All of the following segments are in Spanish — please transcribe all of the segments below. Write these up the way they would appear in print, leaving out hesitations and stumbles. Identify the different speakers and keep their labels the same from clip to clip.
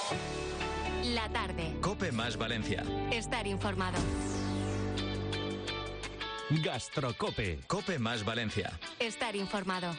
Speaker 1: La tarde.
Speaker 2: COPE más Valencia.
Speaker 1: Estar informado.
Speaker 2: Gastrocope. COPE más Valencia.
Speaker 1: Estar informado.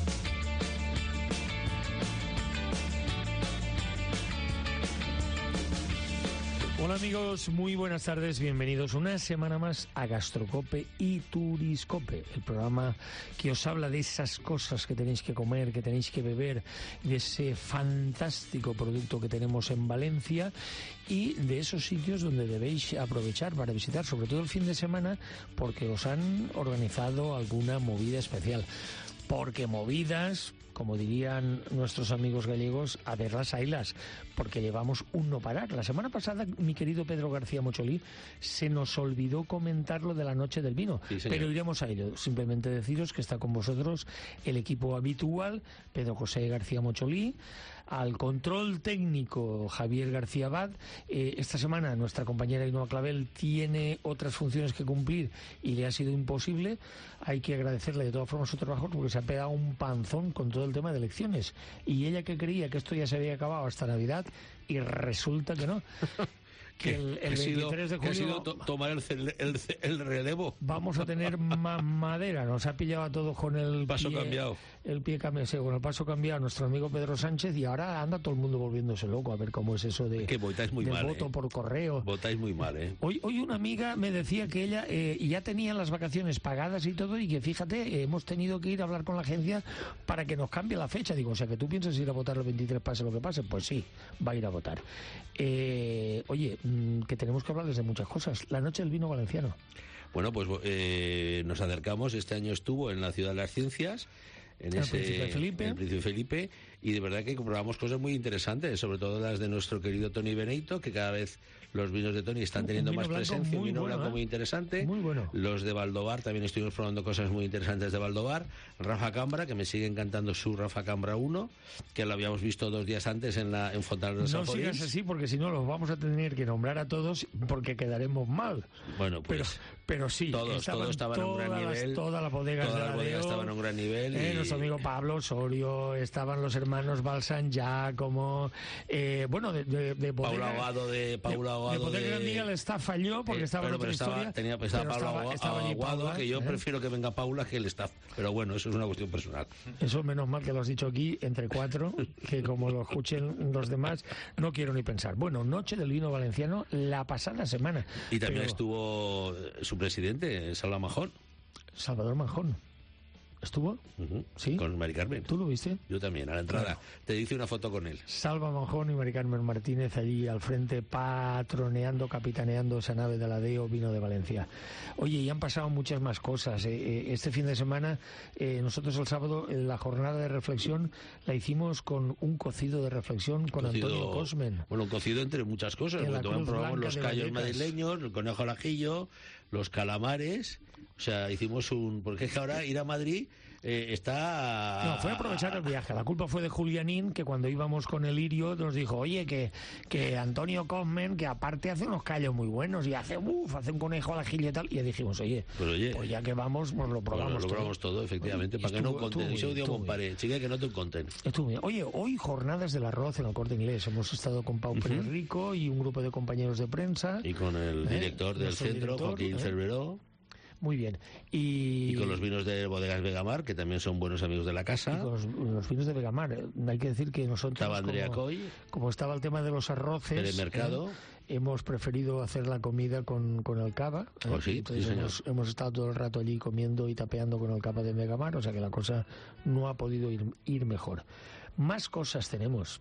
Speaker 3: Hola amigos, muy buenas tardes, bienvenidos una semana más a Gastrocope y Turiscope, el programa que os habla de esas cosas que tenéis que comer, que tenéis que beber, de ese fantástico producto que tenemos en Valencia y de esos sitios donde debéis aprovechar para visitar, sobre todo el fin de semana, porque os han organizado alguna movida especial. Porque movidas, como dirían nuestros amigos gallegos, a verlas haylas, porque llevamos un no parar. La semana pasada, mi querido Pedro García Mocholí, se nos olvidó comentar lo de la noche del vino,
Speaker 4: sí,
Speaker 3: pero iremos a ello. Simplemente deciros que está con vosotros el equipo habitual, Pedro José García Mocholí, al control técnico Javier García Abad. Esta semana nuestra compañera Ainhoa Clavel tiene otras funciones que cumplir y le ha sido imposible. Hay que agradecerle de todas formas su trabajo porque se ha pegado un panzón con todo el tema de elecciones. Y ella que creía que esto ya se había acabado hasta Navidad y resulta que no. Que el 23 de julio
Speaker 4: ha sido tomar el relevo.
Speaker 3: Vamos a tener más madera. Nos ha pillado a todos con el
Speaker 4: paso cambiado.
Speaker 3: El pie cambiado, sí, con el paso cambiado nuestro amigo Pedro Sánchez, y ahora anda todo el mundo volviéndose loco a ver cómo es eso de
Speaker 4: que votáis muy
Speaker 3: del
Speaker 4: mal,
Speaker 3: voto por correo.
Speaker 4: Votáis muy mal,
Speaker 3: Hoy una amiga me decía que ella ya tenía las vacaciones pagadas y todo, y que fíjate, hemos tenido que ir a hablar con la agencia para que nos cambie la fecha. Digo, o sea, que tú piensas ir a votar el 23 pase lo que pase. Pues sí, va a ir a votar. Oye, que tenemos que hablarles de muchas cosas. La noche del vino valenciano.
Speaker 4: Bueno, pues nos acercamos. Este año estuvo en la Ciudad de las Ciencias, en el Príncipe Felipe, y de verdad que comprobamos cosas muy interesantes, sobre todo las de nuestro querido Toni Benito, que cada vez los vinos de Toni están teniendo más presencia, un vino blanco muy interesante.
Speaker 3: Muy bueno.
Speaker 4: Los de Valdovar, también estuvimos probando cosas muy interesantes de Valdovar. Rafa Cambra, que me sigue encantando su Rafa Cambra 1, que lo habíamos visto 2 días antes en Fontanals de San Forís.
Speaker 3: No sigas así, porque si no los vamos a tener que nombrar a todos, porque quedaremos mal.
Speaker 4: Bueno, pues
Speaker 3: pero sí,
Speaker 4: todos estaban en un gran nivel.
Speaker 3: Todas las bodegas
Speaker 4: estaban en un gran nivel.
Speaker 3: Nuestro amigo Pablo Osorio, estaban los hermanos Balsan Giacomo, bueno, de
Speaker 4: Paula Ahogado de
Speaker 3: Bodega Amiga el staff falló porque estaba en otra historia.
Speaker 4: Estaba Aguado, que yo prefiero que venga Paula que el staff, pero bueno, eso es una cuestión personal.
Speaker 3: Eso menos mal que lo has dicho aquí entre 4, que como lo escuchen los demás no quiero ni pensar. Bueno, noche del vino valenciano la pasada semana.
Speaker 4: Y también estuvo su presidente, Salvador Manjón.
Speaker 3: ¿Estuvo? Sí.
Speaker 4: Con Mari Carmen.
Speaker 3: ¿Tú lo viste?
Speaker 4: Yo también, a la entrada. Bueno. Te hice una foto con él.
Speaker 3: Salva Manjón y Mari Carmen Martínez allí al frente, patroneando, capitaneando esa nave de la DEO Vino de Valencia. Oye, y han pasado muchas más cosas. Este fin de semana, nosotros el sábado, la jornada de reflexión la hicimos con un cocido de reflexión con Antonio Cosmen.
Speaker 4: Bueno, un cocido entre muchas cosas. También probamos los callos madrileños, el conejo al ajillo, los calamares. O sea, hicimos porque es que ahora ir a Madrid está...
Speaker 3: No, fue aprovechar el viaje. La culpa fue de Julianín, que cuando íbamos con el Lirio nos dijo, oye, que Antonio Cosmen, que aparte hace unos callos muy buenos y hace un conejo al ajillo y tal. Y ya dijimos, oye, pues ya que vamos, pues lo probamos.
Speaker 4: Lo probamos todo, efectivamente, para que no conten. Ese audio compare, chica, que no te conten.
Speaker 3: Estuvo bien. Oye, hoy jornadas del arroz en el Corte Inglés. Hemos estado con Pau Pérez Rico y un grupo de compañeros de prensa.
Speaker 4: Y con el director del centro, Joaquín Cerveró.
Speaker 3: Muy bien.
Speaker 4: Y con los vinos de Bodegas Vegamar, que también son buenos amigos de la casa.
Speaker 3: Y con los vinos de Vegamar. Hay que decir que nosotros,
Speaker 4: estaba Andrea Coy,
Speaker 3: como estaba el tema de los arroces,
Speaker 4: del mercado,
Speaker 3: hemos preferido hacer la comida con el cava.
Speaker 4: Sí,
Speaker 3: entonces hemos estado todo el rato allí comiendo y tapeando con el cava de Vegamar, o sea que la cosa no ha podido ir mejor. Más cosas tenemos,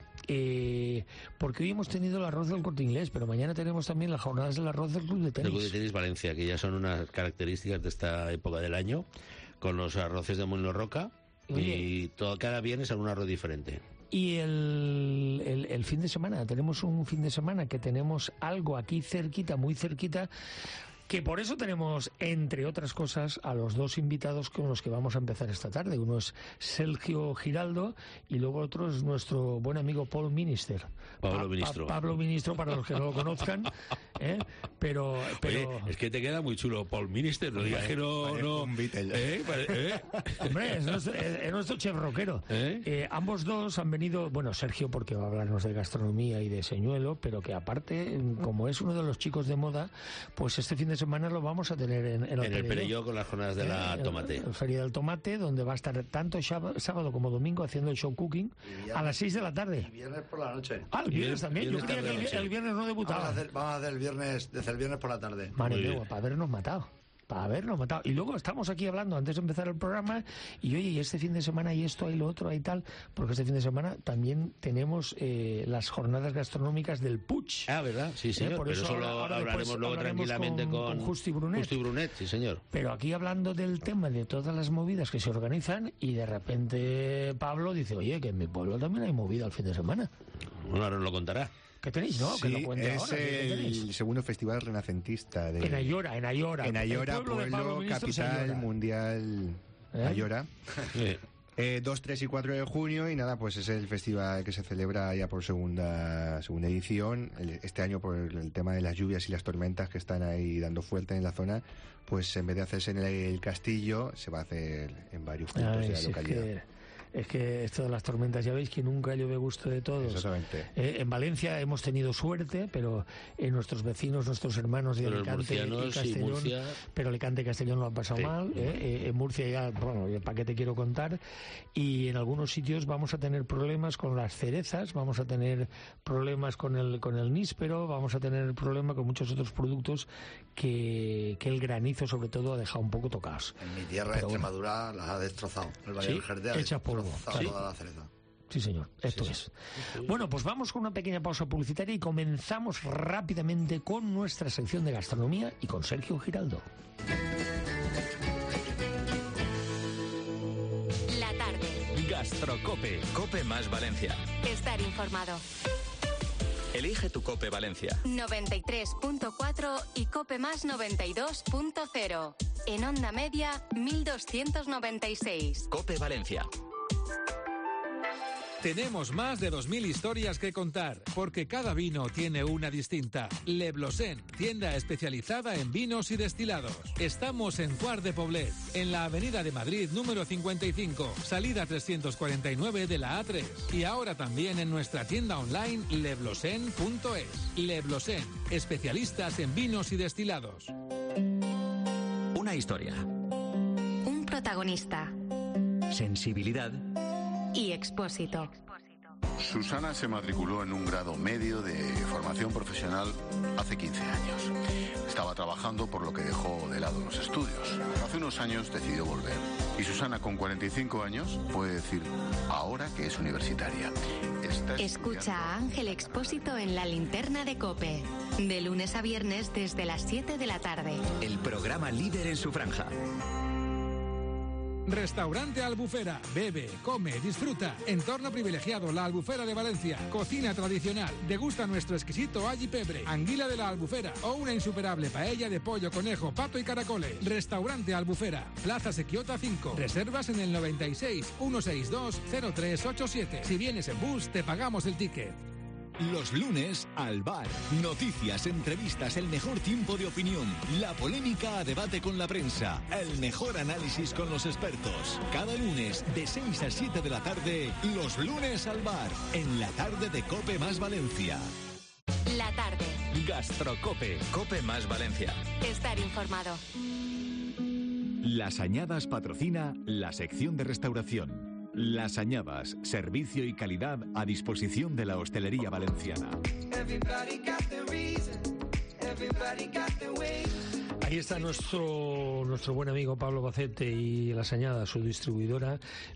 Speaker 3: porque hoy hemos tenido el arroz del Corte Inglés, pero mañana tenemos también las jornadas del arroz del Club de Tenis.
Speaker 4: El Club de Tenis Valencia, que ya son unas características de esta época del año, con los arroces de Molino Roca, y cada viernes es un arroz diferente.
Speaker 3: Y el fin de semana, tenemos un fin de semana que tenemos algo aquí cerquita, muy cerquita, Que por eso tenemos, entre otras cosas, a los dos invitados con los que vamos a empezar esta tarde. Uno es Sergio Giraldo y luego otro es nuestro buen amigo Paul Minister. Pablo Ministro, para los que no lo conozcan. Pero
Speaker 4: Oye, es que te queda muy chulo Paul Minister, no digas que no...
Speaker 5: Un Beatle.
Speaker 3: Hombre, es nuestro chef rockero. Ambos dos han venido, bueno, Sergio porque va a hablarnos de gastronomía y de señuelo, pero que aparte, como es uno de los chicos de moda, pues este fin de semana lo vamos a tener en
Speaker 4: el Perelló con las jornadas de la tomate.
Speaker 3: En Feria del Tomate, donde va a estar tanto sábado como domingo haciendo el show cooking a las 6 de la tarde.
Speaker 5: Y viernes por la noche.
Speaker 3: Ah, el viernes también. Yo creía que el viernes no debutaba.
Speaker 5: Vamos a hacer el viernes, desde el viernes por la tarde.
Speaker 3: Madre mía, para habernos matado. Y luego estamos aquí hablando antes de empezar el programa y oye, y este fin de semana y esto, y lo otro, y tal, porque este fin de semana también tenemos las jornadas gastronómicas del Puig.
Speaker 4: Ah, ¿verdad? Sí, señor.
Speaker 3: Por
Speaker 4: eso ahora hablaremos luego tranquilamente con
Speaker 3: Justi Brunet.
Speaker 4: Justi Brunet, sí, señor.
Speaker 3: Pero aquí hablando del tema de todas las movidas que se organizan y de repente Pablo dice, oye, que en mi pueblo también hay movida el fin de semana.
Speaker 4: Bueno, ahora nos lo contará.
Speaker 3: ¿Qué tenéis, no?
Speaker 5: Sí,
Speaker 3: que lo cuente
Speaker 5: es
Speaker 3: ahora.
Speaker 5: el segundo festival renacentista de...
Speaker 3: En Ayora.
Speaker 5: En Ayora, pueblo capital mundial. Ayora. 2, 3 y 4 de junio y nada, pues es el festival que se celebra ya por segunda edición. Este año por el tema de las lluvias y las tormentas que están ahí dando fuerte en la zona, pues en vez de hacerse en el castillo, se va a hacer en varios puntos de la localidad.
Speaker 3: Es que esto de las tormentas, ya veis que nunca llueve gusto de todos.
Speaker 5: Exactamente.
Speaker 3: En Valencia hemos tenido suerte, pero en nuestros vecinos, nuestros hermanos de Alicante y Castellón, pero Alicante y Castellón lo han pasado mal. En Murcia ya, bueno, ¿para qué te quiero contar? Y en algunos sitios vamos a tener problemas con las cerezas, vamos a tener problemas con el níspero, vamos a tener problemas con muchos otros productos que el granizo sobre todo ha dejado un poco tocados.
Speaker 5: En mi tierra, de Extremadura, las ha destrozado. El Valle del Jerte ha destrozado toda la cereza.
Speaker 3: Sí, señor, esto es. Bueno, pues vamos con una pequeña pausa publicitaria y comenzamos rápidamente con nuestra sección de gastronomía y con Sergio Giraldo.
Speaker 1: La tarde.
Speaker 2: Gastrocope, Cope más Valencia.
Speaker 1: Estar informado.
Speaker 2: Elige tu Cope Valencia.
Speaker 1: 93.4 y Cope más 92.0. En onda media, 1296.
Speaker 2: Cope Valencia.
Speaker 6: Tenemos más de 2.000 historias que contar, porque cada vino tiene una distinta. Le Blosen, tienda especializada en vinos y destilados. Estamos en Cuart de Poblet, en la Avenida de Madrid número 55, salida 349 de la A3. Y ahora también en nuestra tienda online leblosen.es. Le Blosen, especialistas en vinos y destilados.
Speaker 2: Una historia.
Speaker 1: Un protagonista.
Speaker 2: Sensibilidad.
Speaker 1: Y Expósito.
Speaker 7: Susana se matriculó en un grado medio de formación profesional hace 15 años. Estaba trabajando por lo que dejó de lado los estudios. Hace unos años decidió volver. Y Susana, con 45 años, puede decir ahora que es universitaria.
Speaker 1: Escucha a Ángel Expósito en La Linterna de COPE. De lunes a viernes desde las 7 de la tarde.
Speaker 2: El programa líder en su franja.
Speaker 6: Restaurante Albufera. Bebe, come, disfruta. Entorno privilegiado, La Albufera de Valencia. Cocina tradicional. Degusta nuestro exquisito all y pebre, anguila de La Albufera o una insuperable paella de pollo, conejo, pato y caracoles. Restaurante Albufera. Plaza Sequiota 5. Reservas en el 96 162 0387. Si vienes en bus, te pagamos el ticket.
Speaker 8: Los lunes, al bar. Noticias, entrevistas, el mejor tiempo de opinión. La polémica a debate con la prensa. El mejor análisis con los expertos. Cada lunes, de 6 a 7 de la tarde, Los lunes al bar. En la tarde de Cope más Valencia.
Speaker 1: La tarde.
Speaker 2: Gastrocope, Cope más Valencia.
Speaker 1: Estar informado.
Speaker 8: Las Añadas patrocina la sección de restauración. Las Añadas, servicio y calidad a disposición de la hostelería valenciana.
Speaker 3: Ahí está nuestro buen amigo Pablo Bacete y Las Añadas, su distribuidora,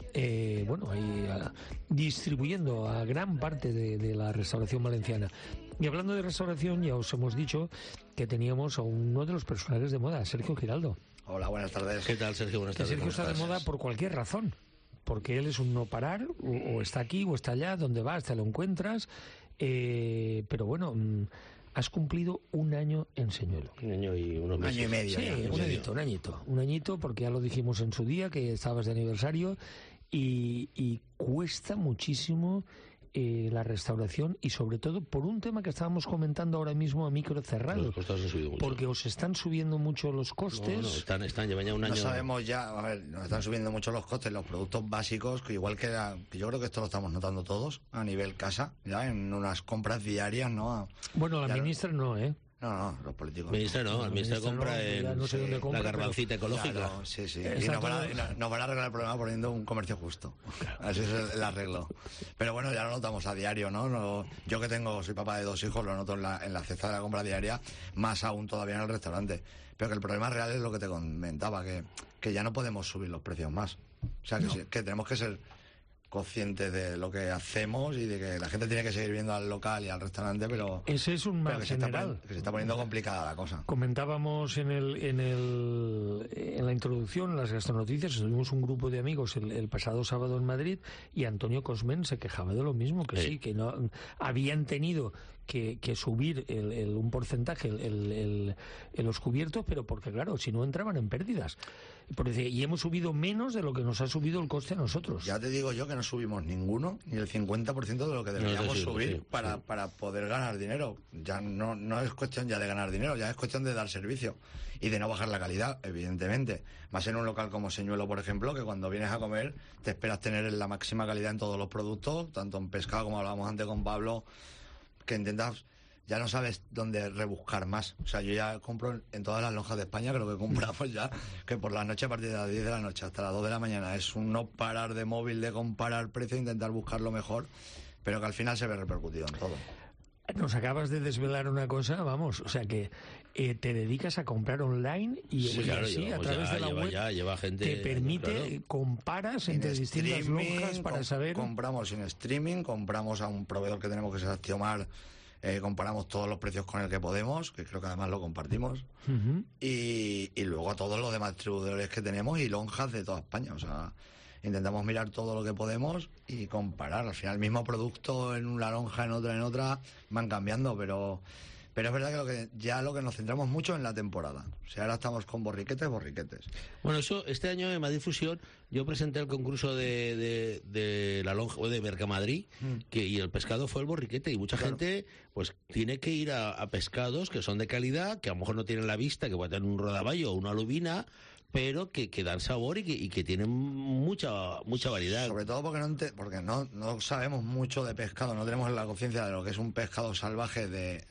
Speaker 3: distribuyendo a gran parte de la restauración valenciana. Y hablando de restauración, ya os hemos dicho que teníamos a uno de los personajes de moda, Sergio Giraldo.
Speaker 5: Hola, buenas tardes.
Speaker 4: ¿Qué tal, Sergio? Buenas tardes.
Speaker 3: Sergio está de moda por cualquier razón. Porque él es un no parar, o está aquí o está allá, donde vas te lo encuentras, pero bueno, has cumplido un año en Señuelo.
Speaker 4: Un año y unos meses.
Speaker 9: Un año y medio.
Speaker 3: Sí, un añito, porque ya lo dijimos en su día, que estabas de aniversario, y cuesta muchísimo la restauración, y sobre todo por un tema que estábamos comentando ahora mismo a micro cerrado.
Speaker 4: Los costos han subido mucho.
Speaker 3: Porque os están subiendo mucho los costes.
Speaker 4: No, están llevan ya un año.
Speaker 9: No sabemos ya, a ver, nos están subiendo mucho los costes, los productos básicos, que igual que yo creo que esto lo estamos notando todos a nivel casa, ya en unas compras diarias, ¿no?
Speaker 3: Bueno, la ministra no, ¿eh?
Speaker 9: No, los políticos.
Speaker 4: El ministro compra la garbancita ecológica.
Speaker 9: Claro, sí. Y nos van a arreglar el problema poniendo un comercio justo. Así es el arreglo. Pero bueno, ya lo notamos a diario, ¿no? Yo que soy papá de 2 hijos, lo noto en la cesta de la compra diaria, más aún todavía en el restaurante. Pero que el problema real es lo que te comentaba, que ya no podemos subir los precios más. O sea, que tenemos que ser conscientes de lo que hacemos y de que la gente tiene que seguir viendo al local y al restaurante, pero
Speaker 3: ese es un mal general.
Speaker 9: Que se está poniendo complicada la cosa.
Speaker 3: Comentábamos en la introducción, en las gastronoticias, tuvimos un grupo de amigos el pasado sábado en Madrid, y Antonio Cosmen se quejaba de lo mismo, que no habían tenido que subir un porcentaje en los cubiertos, pero porque claro, si no entraban en pérdidas. Y hemos subido menos de lo que nos ha subido el coste a nosotros.
Speaker 9: Ya te digo yo que no subimos ninguno, ni el 50% de lo que deberíamos subir para poder ganar dinero. Ya no es cuestión ya de ganar dinero, ya es cuestión de dar servicio y de no bajar la calidad, evidentemente. Más en un local como Señuelo, por ejemplo, que cuando vienes a comer te esperas tener la máxima calidad en todos los productos, tanto en pescado, como hablábamos antes con Pablo, que intentas, ya no sabes dónde rebuscar más. O sea, yo ya compro en todas las lonjas de España, creo que compramos ya, que por la noche, a partir de las 10 de la noche hasta las 2 de la mañana, es un no parar de móvil, de comparar precio, intentar buscar lo mejor, pero que al final se ve repercutido en todo.
Speaker 3: Nos acabas de desvelar una cosa, vamos, o sea que te dedicas a comprar online y a través de la web
Speaker 4: lleva gente,
Speaker 3: te permite, comparas entre distintas lonjas para saber.
Speaker 9: Compramos en streaming, compramos a un proveedor que tenemos que es Actiomar, comparamos todos los precios con el que podemos, que creo que además lo compartimos, y luego a todos los demás distribuidores que tenemos y lonjas de toda España, o sea, intentamos mirar todo lo que podemos y comparar. Al final el mismo producto en una lonja, en otra, van cambiando, pero es verdad que lo que nos centramos mucho en la temporada. O sea, ahora estamos con borriquetes.
Speaker 4: Bueno, eso, este año en Madrid Fusión, yo presenté el concurso de la lonja de Mercamadrid, y el pescado fue el borriquete, y mucha gente pues tiene que ir a pescados que son de calidad, que a lo mejor no tienen la vista, que puede tener un rodaballo o una lubina, pero que dan sabor y que tienen mucha variedad.
Speaker 9: Sobre todo porque no sabemos mucho de pescado, no tenemos la conciencia de lo que es un pescado salvaje de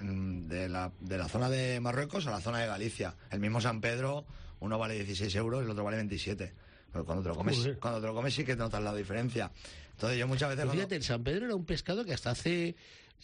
Speaker 9: la zona de Marruecos a la zona de Galicia. El mismo San Pedro, uno vale 16 euros y el otro vale 27. Pero cuando te lo comes sí que notas la diferencia. Entonces yo muchas veces...
Speaker 4: Pues fíjate, el San Pedro era un pescado que hasta hace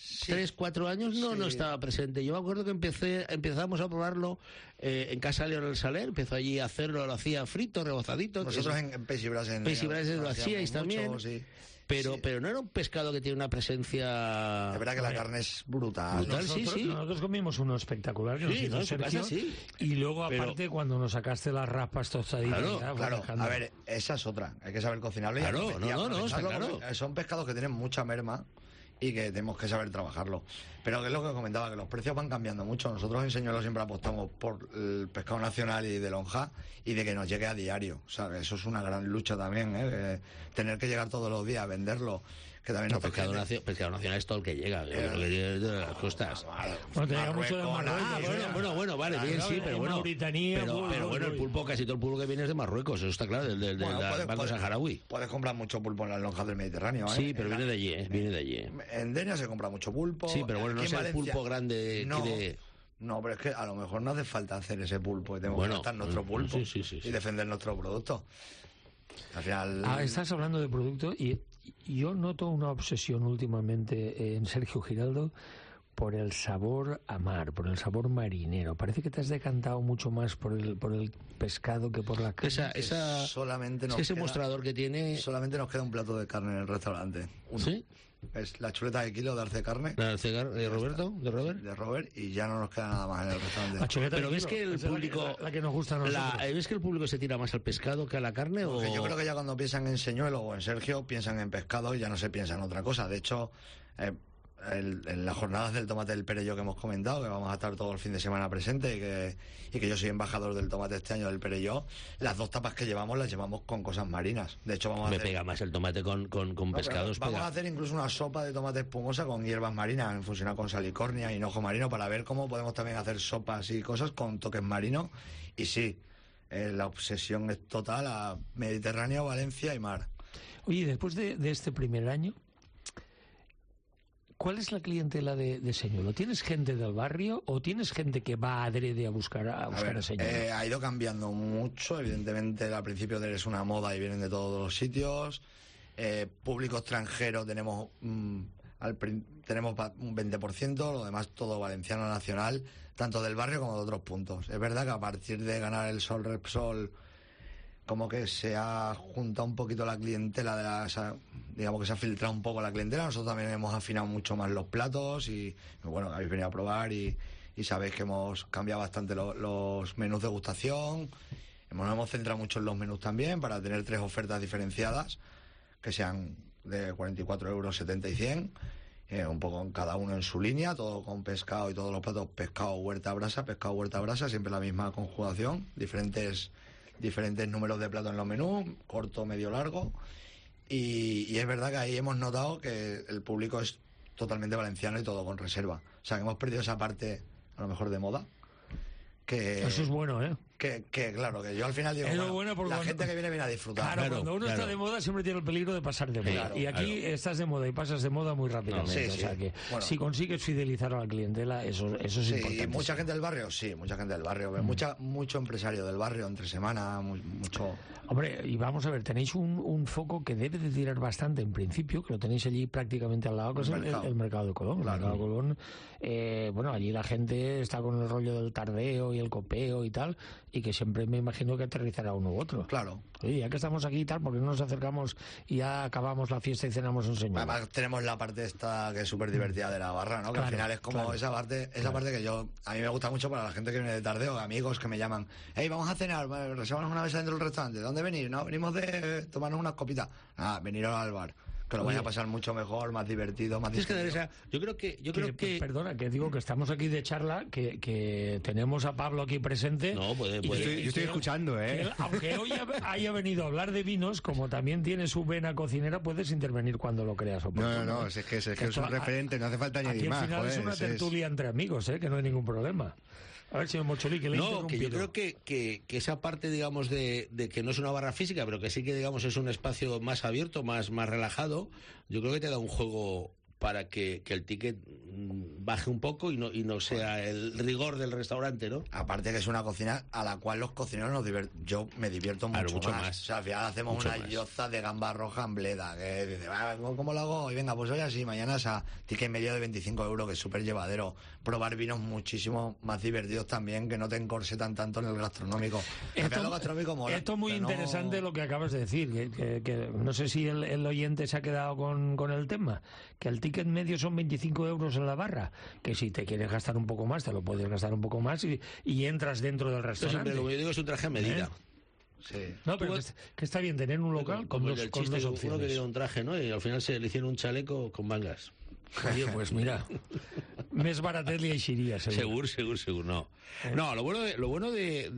Speaker 4: 3-4 años no estaba presente. Yo me acuerdo que empezamos a probarlo en Casa León el Saler, empezó allí a hacerlo, lo hacía frito, rebozadito.
Speaker 9: Nosotros en Peix y Bras
Speaker 4: lo hacíais también. Sí. Pero no era un pescado que tiene una presencia...
Speaker 9: Es verdad que la carne es brutal.
Speaker 3: Nosotros comimos uno espectacular que nos hizo Sergio, y luego aparte cuando nos sacaste las raspas tostaditas...
Speaker 9: Claro. A ver, esa es otra. Hay que saber cocinarlo.
Speaker 4: Claro.
Speaker 9: Son pescados que tienen mucha merma y que tenemos que saber trabajarlo. Pero que es lo que comentaba, que los precios van cambiando mucho. Nosotros en Señuelo siempre apostamos por el pescado nacional y de lonja y de que nos llegue a diario. O sea, eso es una gran lucha también, tener que llegar todos los días a venderlo. Que también
Speaker 4: pescado nacional es todo el que llega, de las costas.
Speaker 3: Bueno, te llega mucho de Marruecos.
Speaker 4: Bueno, vale, bien, sí, pero bueno. Pero bueno, el pulpo, casi todo el pulpo que viene es de Marruecos, eso está claro, del Banco Saharaui.
Speaker 9: Puedes comprar mucho pulpo en las lonjas del Mediterráneo,
Speaker 4: Sí, pero viene de allí,
Speaker 9: En Denia se compra mucho pulpo.
Speaker 4: Sí, pero bueno, no es el pulpo grande
Speaker 9: No, pero es que a lo mejor no hace falta hacer ese pulpo, y tenemos que gastar nuestro pulpo y defender nuestro producto. Al final...
Speaker 3: Estás hablando de producto y yo noto una obsesión últimamente en Sergio Giraldo por el sabor a mar, por el sabor marinero. Parece que te has decantado mucho más por el pescado que por la carne.
Speaker 4: Ese mostrador que tiene...
Speaker 9: Solamente nos queda un plato de carne en el restaurante.
Speaker 4: ¿Sí?
Speaker 9: Es la chuleta de kilo de Arce Carne.
Speaker 4: ¿La de Roberto? ¿De Robert?
Speaker 9: De Robert, y ya no nos queda nada más en el restaurante.
Speaker 3: Pero ves que el público... La que nos gusta a nosotros.
Speaker 4: ¿Ves que el público se tira más al pescado que a la carne?
Speaker 9: Porque yo creo que ya cuando piensan en Señuelo o en Sergio, piensan en pescado y ya no se piensa en otra cosa. De hecho, en las jornadas del tomate del Perelló que hemos comentado, que vamos a estar todo el fin de semana presente y que yo soy embajador del tomate este año del Perelló, las 2 tapas que llevamos las llevamos con cosas marinas. De hecho, vamos a hacer...
Speaker 4: pega más el tomate con pescados.
Speaker 9: Vamos a hacer incluso una sopa de tomate espumosa con hierbas marinas, en fusionado con salicornia y hinojo marino, para ver cómo podemos también hacer sopas y cosas con toques marinos. Y sí, la obsesión es total a Mediterráneo, Valencia y mar.
Speaker 3: Oye, después de este primer año, ¿cuál es la clientela de Señuelo? ¿Tienes gente del barrio o tienes gente que va adrede a buscar a Señuelo?
Speaker 9: Ha ido cambiando mucho. Evidentemente, al principio es una moda y vienen de todos los sitios. Público extranjero tenemos un 20%, lo demás todo valenciano nacional, tanto del barrio como de otros puntos. Es verdad que a partir de ganar el Sol Repsol, como que se ha juntado un poquito la clientela, digamos que se ha filtrado un poco la clientela. Nosotros también hemos afinado mucho más los platos y bueno, habéis venido a probar y sabéis que hemos cambiado bastante los menús de degustación. Nos hemos centrado mucho en los menús también para tener 3 ofertas diferenciadas que sean de 44 euros, 70 y 100, un poco cada uno en su línea, todo con pescado y todos los platos pescado, huerta, brasa, siempre la misma conjugación, diferentes números de platos en los menús, corto, medio, largo, y es verdad que ahí hemos notado que el público es totalmente valenciano y todo con reserva. O sea, que hemos perdido esa parte, a lo mejor, de moda.
Speaker 3: Eso es bueno, ¿eh?
Speaker 9: Que claro, que yo al final digo, la gente que viene a disfrutar.
Speaker 3: Claro, cuando uno está de moda siempre tiene el peligro de pasar de moda. Claro, y aquí estás de moda y pasas de moda muy rápidamente. O sea que si consigues fidelizar a la clientela, eso es importante.
Speaker 9: ¿Y mucha gente del barrio? Sí, mucha gente del barrio. Mucho empresario del barrio entre semana, mucho...
Speaker 3: Hombre, y vamos a ver, tenéis un foco que debe de tirar bastante en principio, que lo tenéis allí prácticamente al lado, que es el Mercado de Colón. Claro. El Mercado de Colón, bueno, allí la gente está con el rollo del tardeo y el copeo y tal, y que siempre me imagino que aterrizará uno u otro.
Speaker 9: Claro.
Speaker 3: Oye, ya que estamos aquí y tal, ¿por qué no nos acercamos y ya acabamos la fiesta y cenamos un señor?
Speaker 9: Además tenemos la parte esta que es súper divertida de la barra, ¿no? Que al final es como esa parte que a mí me gusta mucho para la gente que viene de tardeo, amigos que me llaman, hey, vamos a cenar, reservamos una mesa dentro del restaurante, ¿dónde venir? No, venimos de tomarnos unas copitas. Veniros al bar. Que lo vaya a pasar mucho mejor, más divertido, más divertido.
Speaker 4: Yo creo que...
Speaker 3: Perdona, que digo que estamos aquí de charla, que tenemos a Pablo aquí presente.
Speaker 4: No, puede.
Speaker 5: Yo estoy escuchando, ¿eh?
Speaker 3: Aunque hoy haya venido a hablar de vinos, como también tiene su vena cocinera, puedes intervenir cuando lo creas oportuno.
Speaker 5: No, es que es un referente, no hace falta añadir más.
Speaker 3: Al final es una tertulia entre amigos, que no hay ningún problema. A ver, señor Mocholí, que le he interrumpido.
Speaker 4: Yo creo que esa parte, digamos, de que no es una barra física, pero que sí que, digamos, es un espacio más abierto, más relajado, yo creo que te da un juego para que el ticket baje un poco y no sea el rigor del restaurante, ¿no?
Speaker 9: Aparte que es una cocina a la cual los cocineros yo me divierto mucho más. O sea, al final hacemos una yoza de gamba roja en bleda, que dice, ¿cómo lo hago? Y venga, pues hoy así, mañana esa ticket medio de 25 euros, que es súper llevadero. Probar vinos muchísimo más divertidos también, que no te encorsetan tanto en el gastronómico.
Speaker 3: Lo gastronómico mola. Esto es muy interesante lo que acabas de decir, que no sé si el oyente se ha quedado con el tema, que el ticket medio son 25 euros en la barra, que si te quieres gastar un poco más, te lo puedes gastar un poco más y entras dentro del restaurante.
Speaker 4: Lo que yo digo es un traje a medida.
Speaker 9: Sí.
Speaker 3: No, pero que está bien tener un local con dos opciones.
Speaker 4: Uno quería un traje, ¿no? Y al final se le hicieron un chaleco con mangas.
Speaker 3: Oye, pues mira, més baratet li eixiria,
Speaker 4: seguro. No, lo bueno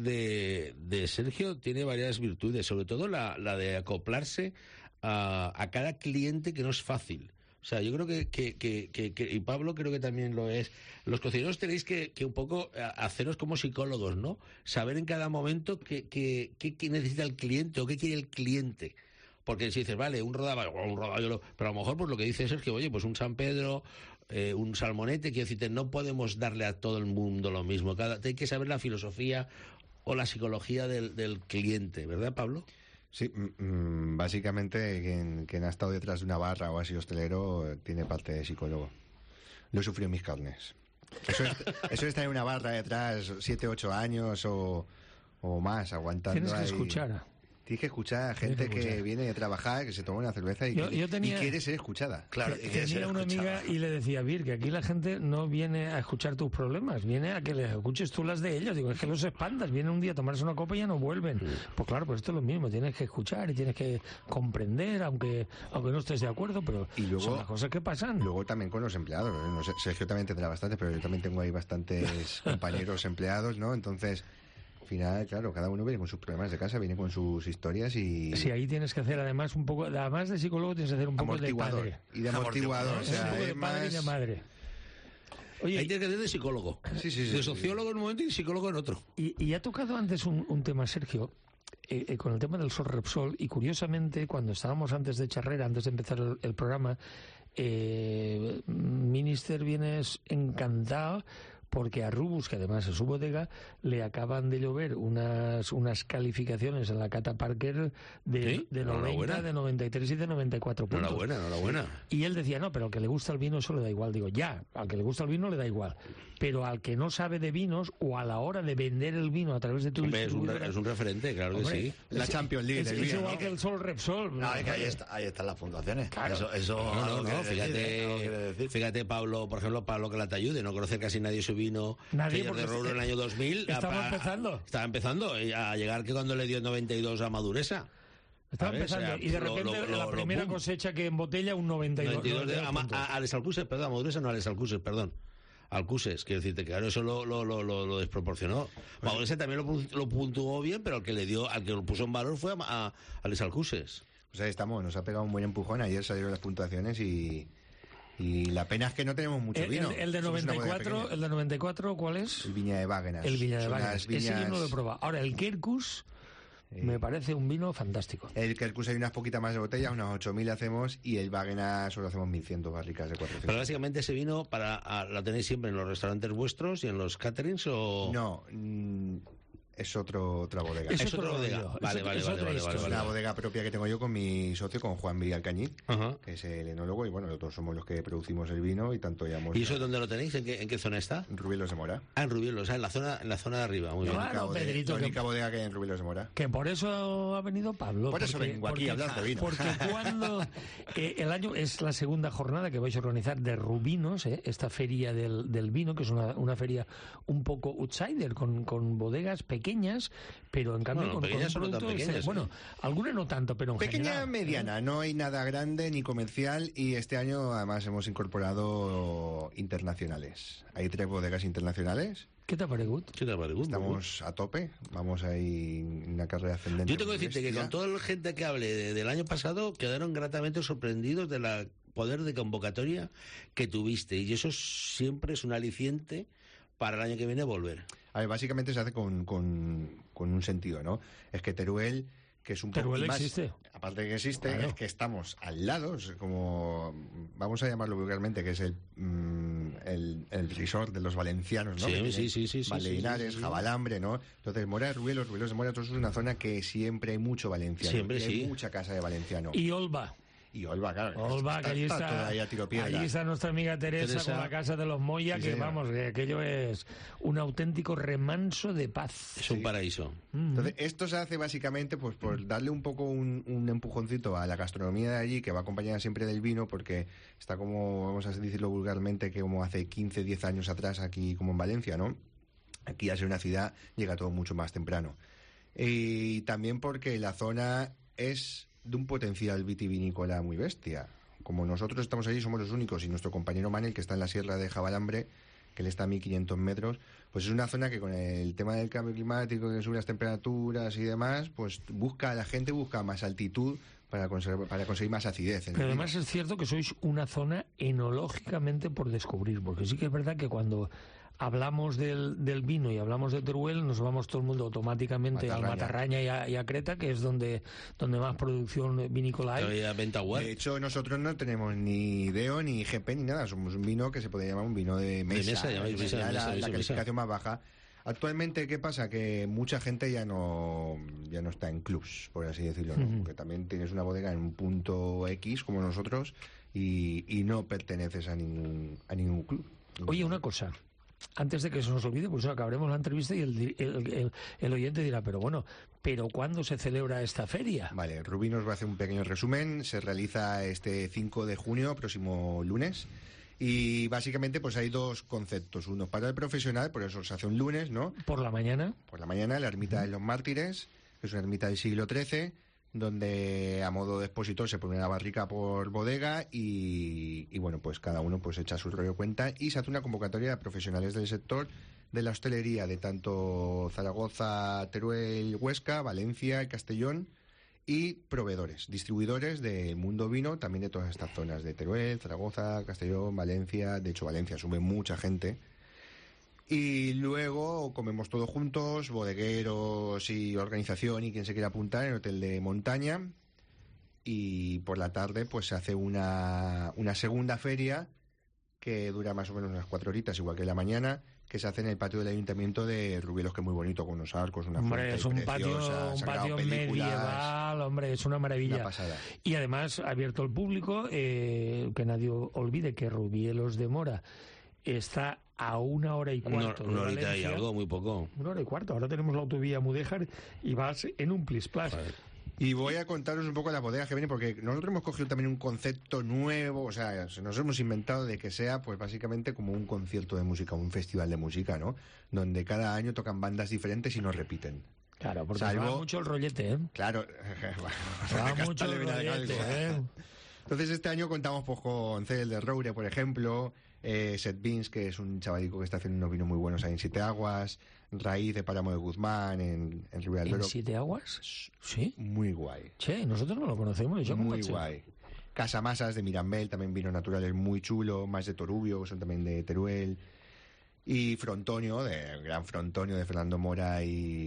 Speaker 4: de Sergio tiene varias virtudes, sobre todo la de acoplarse a cada cliente, que no es fácil. O sea, yo creo que y Pablo creo que también lo es. Los cocineros tenéis que un poco haceros como psicólogos, ¿no? Saber en cada momento qué necesita el cliente o qué quiere el cliente. Porque si dices, vale, un rodaballo, pero a lo mejor, pues lo que dice Sergio, oye, pues un San Pedro, un salmonete, quiero decirte, no podemos darle a todo el mundo lo mismo. Hay que saber la filosofía o la psicología del cliente, ¿verdad, Pablo?
Speaker 5: Sí, básicamente quien ha estado detrás de una barra o así hostelero tiene parte de psicólogo. Lo he sufrido en mis carnes. Eso es estar en una barra detrás 7, 8 años o más, aguantando.
Speaker 3: Tienes que escuchar.
Speaker 5: Tienes que escuchar a gente que viene a trabajar, que se toma una cerveza y quiere ser escuchada.
Speaker 3: Claro, tenía una amiga y le decía, Vir, que aquí la gente no viene a escuchar tus problemas, viene a que les escuches tú las de ellos. Digo, es que los espantas, vienen un día a tomarse una copa y ya no vuelven. Pues claro, pues esto es lo mismo, tienes que escuchar y tienes que comprender, aunque no estés de acuerdo, pero
Speaker 5: y luego,
Speaker 3: son las cosas que pasan.
Speaker 5: Luego también con los empleados, no sé, Sergio también tendrá bastante, pero yo también tengo ahí bastantes compañeros empleados, ¿no? Entonces... Al final, claro, cada uno viene con sus problemas de casa, viene con sus historias y...
Speaker 3: Sí, ahí tienes que hacer además un poco, además de psicólogo, tienes que hacer un poco de padre.
Speaker 5: Y de amortiguador, o sea,
Speaker 3: un poco de padre y de madre.
Speaker 4: Oye, ahí tienes que hacer de psicólogo. De sociólogo en un momento y psicólogo en otro.
Speaker 3: Y ha tocado antes un tema, Sergio, con el tema del Sol Repsol, y curiosamente, cuando estábamos antes de charrera, antes de empezar el programa, Minister vienes encantado porque a Rubus, que además es su bodega, le acaban de llover unas calificaciones en la Cata Parker de 90, de 93 y de 94 puntos.
Speaker 4: Enhorabuena.
Speaker 3: Y él decía, no, pero al que le gusta el vino eso le da igual. Digo, ya, al que le gusta el vino le da igual. Pero al que no sabe de vinos, o a la hora de vender el vino a través de tu distribuidora...
Speaker 4: Es un referente, claro que sí.
Speaker 5: La Champions League del vino,
Speaker 3: igual que el Sol Repsol.
Speaker 9: No, es que ahí están las puntuaciones. Claro.
Speaker 4: Fíjate, Pablo, por ejemplo, Pablo Calatayud, no conoce casi nadie su vino.
Speaker 3: Nadie,
Speaker 4: de Rouro en el año 2000.
Speaker 3: Estaba empezando
Speaker 4: a llegar que cuando le dio 92 a Maduresa.
Speaker 3: Estaba empezando, y de repente la primera cosecha que embotella un 92
Speaker 4: a Alex Alcuses, perdón, a Maduresa no, a Alex Alcuses, perdón. Alcuses, quiero decirte, claro, eso lo desproporcionó. Maduresa también lo puntuó bien, pero al que lo puso en valor fue a Alex Alcuses.
Speaker 5: Pues ahí estamos, nos ha pegado un buen empujón, ayer salieron las puntuaciones y la pena es que no tenemos mucho vino.
Speaker 3: El de 94, ¿cuál es?
Speaker 5: El Viña de Váguenas.
Speaker 3: El Viña de Váguenas. Ese yo no lo he probado. Ahora, el Quercus me parece un vino fantástico.
Speaker 5: El Quercus hay unas poquitas más de botellas, unas 8.000 hacemos, y el Váguenas solo hacemos 1.100 barricas de 400.
Speaker 4: Pero básicamente ese vino la tenéis siempre en los restaurantes vuestros y en los caterings, ¿o...?
Speaker 5: No, es otra bodega.
Speaker 4: Es otra bodega. Vale.
Speaker 5: Es una bodega propia que tengo yo con mi socio, con Juan Villalcañiz, que es el enólogo, y bueno, nosotros somos los que producimos el vino y tanto llevamos...
Speaker 4: ¿Y eso dónde lo tenéis? ¿En qué zona está?
Speaker 5: En Rubielos de Mora.
Speaker 4: En Rubielos, en la zona de arriba, muy bien.
Speaker 5: La única bodega que hay en Rubielos de Mora.
Speaker 3: Que por eso ha venido Pablo.
Speaker 5: Por eso vengo aquí a hablar de vino.
Speaker 3: Porque cuando el año es la segunda jornada que vais a organizar de Rubinos, esta feria del vino, que es una feria un poco outsider, con bodegas pequeñas, pero en cambio con productos... Bueno, algunas no tanto, pero en
Speaker 5: pequeña,
Speaker 3: general...
Speaker 5: mediana, no hay nada grande ni comercial, y este año además hemos incorporado internacionales. Hay 3 bodegas internacionales.
Speaker 3: ¿Qué te ha parecido?
Speaker 5: Estamos a tope, vamos ahí en una carrera ascendente.
Speaker 4: Yo tengo que decirte que con toda la gente que hable del año pasado quedaron gratamente sorprendidos de la poder de convocatoria que tuviste, y eso siempre es un aliciente para el año que viene volver.
Speaker 5: A ver, básicamente se hace con un sentido, ¿no? Es que Teruel, que es un poco
Speaker 3: Teruel
Speaker 5: más...
Speaker 3: existe.
Speaker 5: Aparte de que existe, claro. Es que estamos al lado, es como... Vamos a llamarlo vulgarmente, que es el resort de los valencianos, ¿no?
Speaker 4: Sí.
Speaker 5: Baleares, Javalambre, ¿no? Entonces, Mora, Rubielos de Mora, todo eso es una zona que siempre hay mucho valenciano.
Speaker 4: Siempre
Speaker 5: hay mucha casa de valenciano.
Speaker 3: Y Olva.
Speaker 5: Claro.
Speaker 3: Olva, que allí está nuestra amiga Teresa con la casa de los Moya, sí, que vamos, que aquello es un auténtico remanso de paz.
Speaker 4: Es un paraíso.
Speaker 5: Entonces, esto se hace básicamente pues por darle un poco un empujoncito a la gastronomía de allí, que va acompañada siempre del vino, porque está como, vamos a decirlo vulgarmente, que como hace 15, 10 años atrás aquí como en Valencia, ¿no? Aquí al ser una ciudad llega todo mucho más temprano. Y también porque la zona es de un potencial vitivinícola muy bestia. Como nosotros estamos allí, somos los únicos, y nuestro compañero Manel, que está en la sierra de Javalambre, que él está a 1.500 metros, pues es una zona que con el tema del cambio climático, que suben las temperaturas y demás, pues la gente busca más altitud para conseguir más acidez.
Speaker 3: Pero además es cierto que sois una zona enológicamente por descubrir, porque sí que es verdad que cuando hablamos del vino y hablamos de Teruel, nos vamos todo el mundo automáticamente a Matarraña y a Creta, que es donde más producción vinícola hay.
Speaker 5: De hecho, nosotros no tenemos ni DEO, ni GP, ni nada. Somos un vino que se podría llamar un vino de mesa. La calificación más baja. Actualmente, ¿qué pasa? Que mucha gente ya no está en clubs, por así decirlo, ¿no? Porque también tienes una bodega en un punto X, como nosotros, y no perteneces a ningún club.
Speaker 3: Oye, una cosa. antes de que se nos olvide, pues acabaremos la entrevista y el oyente dirá, pero ¿cuándo se celebra esta feria?
Speaker 5: Vale, Rubí nos va a hacer un pequeño resumen. Se realiza este 5 de junio, próximo lunes. Y básicamente pues hay dos conceptos. Uno para el profesional, por eso se hace un lunes, ¿no?
Speaker 3: ¿Por la mañana?
Speaker 5: Por la mañana, la ermita de los mártires, que es una ermita del siglo XIII, donde a modo de expositor se pone una barrica por bodega y bueno, pues cada uno pues echa su rollo cuenta y se hace una convocatoria de profesionales del sector de la hostelería de tanto Zaragoza, Teruel, Huesca, Valencia y Castellón, y proveedores, distribuidores del mundo vino, también de todas estas zonas de Teruel, Zaragoza, Castellón, Valencia. De hecho, Valencia sube mucha gente. Y luego comemos todos juntos, bodegueros y organización y quien se quiera apuntar, en el hotel de montaña. Y por la tarde pues se hace una segunda feria que dura más o menos unas 4 horitas, igual que la mañana, que se hace en el patio del Ayuntamiento de Rubielos, que es muy bonito, con unos arcos, una fuente
Speaker 3: es un patio medieval, hombre, es una maravilla.
Speaker 5: Una pasada.
Speaker 3: Y además abierto al público, que nadie olvide que Rubielos de Mora está a 1 hora y cuarto.
Speaker 4: Una horita y algo, muy poco.
Speaker 3: 1 hora y cuarto. Ahora tenemos la autovía Mudéjar y vas en un plis-plas.
Speaker 5: Y voy a contaros un poco las bodegas que vienen, porque nosotros hemos cogido también un concepto nuevo, o sea, nos hemos inventado de que sea, pues básicamente como un concierto de música, un festival de música, ¿no? Donde cada año tocan bandas diferentes y no repiten.
Speaker 3: Claro, porque se va mucho el rollete, ¿eh?
Speaker 5: Claro.
Speaker 3: Se va mucho el rollete, ¿eh?
Speaker 5: Entonces este año contamos pues con Cel de Roure, por ejemplo, Set Beans, que es un chavalico que está haciendo unos vinos muy buenos ahí en Siete Aguas, Raíz de Páramo de Guzmán en Ribera del Duero.
Speaker 3: ¿En Siete Aguas? Sí.
Speaker 5: Muy guay.
Speaker 3: Che, nosotros no lo conocemos.
Speaker 5: Muy guay. Casamasas de Mirambel, también vinos naturales muy chulo, más de Torubio, son también de Teruel. Y Frontonio, el gran Frontonio de Fernando Mora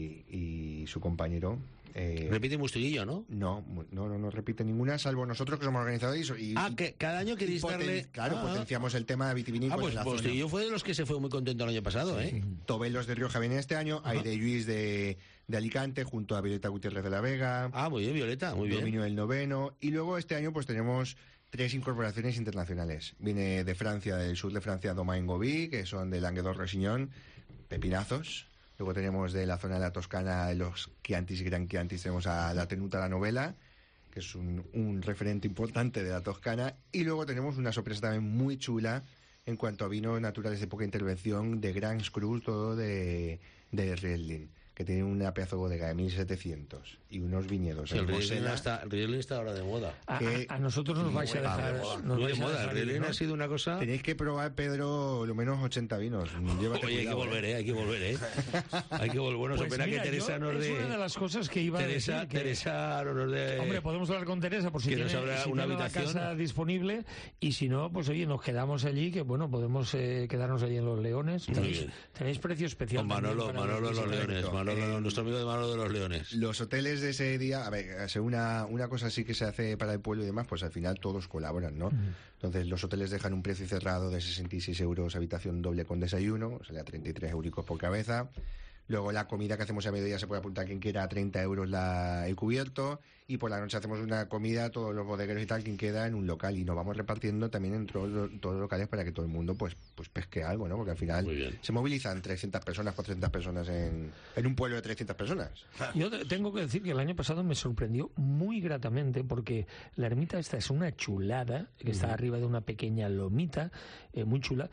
Speaker 5: y su compañero.
Speaker 4: Repite Mustillillo, ¿no?
Speaker 5: No repite ninguna, salvo nosotros que somos organizadores.
Speaker 4: Que cada año queréis darle...
Speaker 5: potenciamos el tema vitivinico.
Speaker 4: Pues Mustillillo fue de los que se fue muy contento el año pasado,
Speaker 5: sí. Tobelos de Rioja viene este año, hay de Lluís de Alicante, junto a Violeta Gutiérrez de la Vega.
Speaker 4: Muy bien, Violeta, muy bien.
Speaker 5: Dominio del Noveno. Y luego este año pues tenemos 3 incorporaciones internacionales. Viene de Francia, del sur de Francia, Domaine Gobí, que son de Languedoc-Roussillon, pepinazos. Luego tenemos de la zona de la Toscana, de los Chiantis y Gran Chiantis, tenemos a la Tenuta la Novela, que es un referente importante de la Toscana. Y luego tenemos una sorpresa también muy chula en cuanto a vinos naturales de poca intervención, de Grans Cru, todo de Riesling, que tiene una pedazo de bodega de 1700 y unos viñedos.
Speaker 4: Sí, el Riesling está ahora de moda.
Speaker 3: A nosotros nos vais a dejar...
Speaker 4: Muy de moda, el Riesling ha sido una cosa...
Speaker 5: Tenéis que probar, Pedro, lo menos 80 vinos.
Speaker 4: Oye, hay que volver, hay que volver, Hay que volver. Bueno,
Speaker 3: pues
Speaker 4: pena que Teresa nos dé...
Speaker 3: Es una de las cosas que iba a decir.
Speaker 4: Teresa nos dé...
Speaker 3: Hombre, podemos hablar con Teresa por si
Speaker 4: que
Speaker 3: tiene
Speaker 4: una habitación,
Speaker 3: la casa disponible, y si no, pues oye, nos quedamos allí, que bueno, podemos quedarnos allí en Los Leones. Tenéis precio especial.
Speaker 4: Con Manolo Los Leones, nuestro amigo de Manolo de Los Leones.
Speaker 5: Los hoteles de ese día, a ver, una cosa así que se hace para el pueblo y demás, pues al final todos colaboran, ¿no? Entonces los hoteles dejan un precio cerrado de 66 euros, habitación doble con desayuno, sale a 33 euricos por cabeza. Luego la comida que hacemos a mediodía se puede apuntar quien quiera a 30 euros el cubierto, y por la noche hacemos una comida, todos los bodegueros y tal, quien queda en un local, y nos vamos repartiendo también en todos los locales para que todo el mundo pues pesque algo, ¿no? Porque al final se movilizan 300 personas, 400 personas en un pueblo de 300 personas.
Speaker 3: Yo tengo que decir que el año pasado me sorprendió muy gratamente, porque la ermita esta es una chulada, que está arriba de una pequeña lomita, muy chula.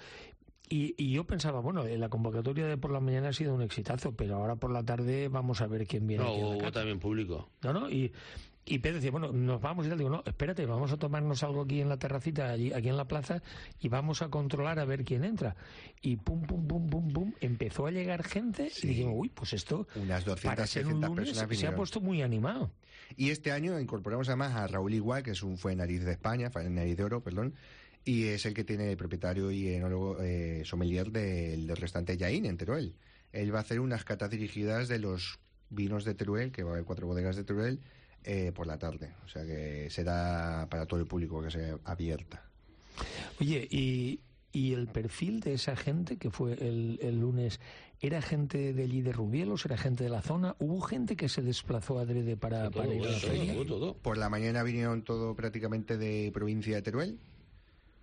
Speaker 3: Y yo pensaba, bueno, la convocatoria de por la mañana ha sido un exitazo, pero ahora por la tarde vamos a ver quién viene.
Speaker 4: No, hubo también público.
Speaker 3: Y Pedro decía, bueno, nos vamos y tal. Digo, no, espérate, vamos a tomarnos algo aquí en la terracita, aquí en la plaza, y vamos a controlar a ver quién entra. Y pum, empezó a llegar gente, y dijimos, uy, pues esto,
Speaker 5: unas 200,
Speaker 3: para ser un lunes, se ha puesto muy animado.
Speaker 5: Y este año incorporamos además a Raúl Igual, que fue nariz de España, nariz de oro, perdón, y es el que tiene el propietario y enólogo sommelier del restaurante Jaín en Teruel. Él va a hacer unas catas dirigidas de los vinos de Teruel, que va a haber 4 bodegas de Teruel, por la tarde. O sea que será para todo el público, que sea abierta.
Speaker 3: Oye, ¿y el perfil de esa gente que fue el lunes, era gente de allí de Rubielos, era gente de la zona? ¿Hubo gente que se desplazó adrede para ir a la feria?
Speaker 5: Todo. Por la mañana vinieron todo prácticamente de provincia de Teruel.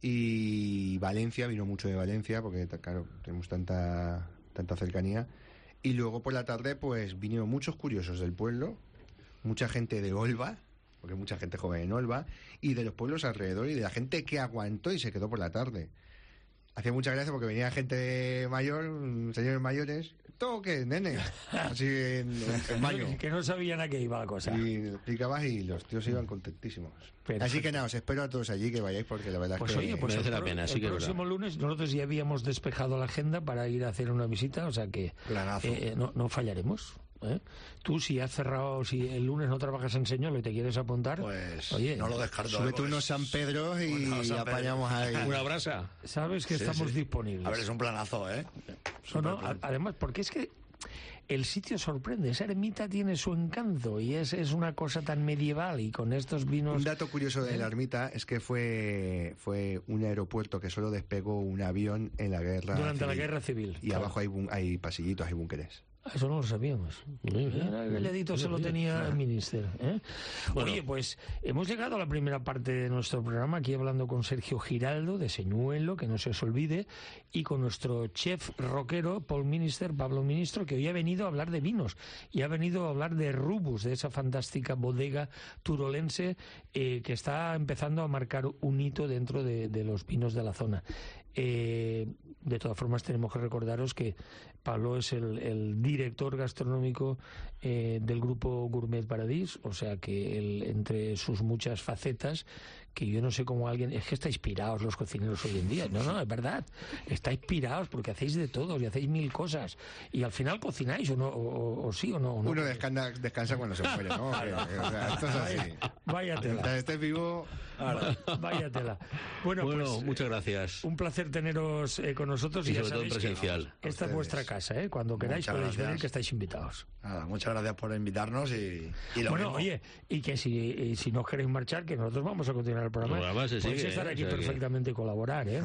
Speaker 5: y Valencia, vino mucho de Valencia, porque claro, tenemos tanta cercanía. Y luego por la tarde pues vinieron muchos curiosos del pueblo, mucha gente de Olva, porque mucha gente joven en Olva, y de los pueblos alrededor, y de la gente que aguantó y se quedó por la tarde. Hacía mucha gracia porque venía gente mayor, señores mayores. ¿Todo qué, nene? Así en mayo.
Speaker 3: Que no sabían a qué iba la cosa.
Speaker 5: Y explicabas y los tíos iban contentísimos. Perfecto. Así que nada, os espero a todos allí que vayáis, porque la verdad
Speaker 3: pues
Speaker 5: es que
Speaker 3: oye, pues
Speaker 4: merece la pena.
Speaker 3: El próximo lunes nosotros ya habíamos despejado la agenda para ir a hacer una visita, o sea que no fallaremos. Tú, si has cerrado, si el lunes no trabajas en Señolo y te quieres apuntar,
Speaker 9: pues
Speaker 3: oye,
Speaker 9: no lo descarto.
Speaker 5: Súbete unos San Pedro y apañamos ahí
Speaker 4: una brasa.
Speaker 3: Sabes que estamos disponibles.
Speaker 9: A ver, es un planazo,
Speaker 3: Además, porque es que el sitio sorprende. Esa ermita tiene su encanto y es una cosa tan medieval, y con estos vinos...
Speaker 5: Un dato curioso de la ermita es que fue un aeropuerto que solo despegó un avión en la guerra
Speaker 3: durante
Speaker 5: civil.
Speaker 3: la guerra civil.
Speaker 5: Y abajo hay pasillitos, hay búnkeres.
Speaker 3: Eso no lo sabíamos. El edito se lo tenía el ministro. Bueno. Oye, pues hemos llegado a la primera parte de nuestro programa, aquí hablando con Sergio Giraldo de Señuelo, que no se os olvide, y con nuestro chef rockero Pablo Ministro, que hoy ha venido a hablar de vinos y ha venido a hablar de Rubus, de esa fantástica bodega turolense que está empezando a marcar un hito dentro de los vinos de la zona. De todas formas, tenemos que recordaros que Pablo es el director gastronómico del grupo Gourmet Paradis, o sea que él, entre sus muchas facetas, que yo no sé cómo alguien... Es que estáis pirados los cocineros hoy en día. No, es verdad. Estáis pirados porque hacéis de todo y hacéis mil cosas. Y al final cocináis, o sí o no.
Speaker 5: Uno descansa cuando se muere, ¿no? O sea, esto es así.
Speaker 3: Váyatela.
Speaker 5: Mientras estés vivo...
Speaker 3: Váyatela. Bueno, pues,
Speaker 4: muchas gracias.
Speaker 3: Un placer teneros con nosotros. Y
Speaker 4: sobre todo en presencial.
Speaker 3: Esta es vuestra casa, ¿eh? Cuando queráis podéis venir, que estáis invitados.
Speaker 9: Nada, muchas gracias por invitarnos y
Speaker 3: bueno, oye, y que si no queréis marchar, que nosotros vamos a continuar el programa. Podéis estar aquí perfectamente y colaborar, ¿eh?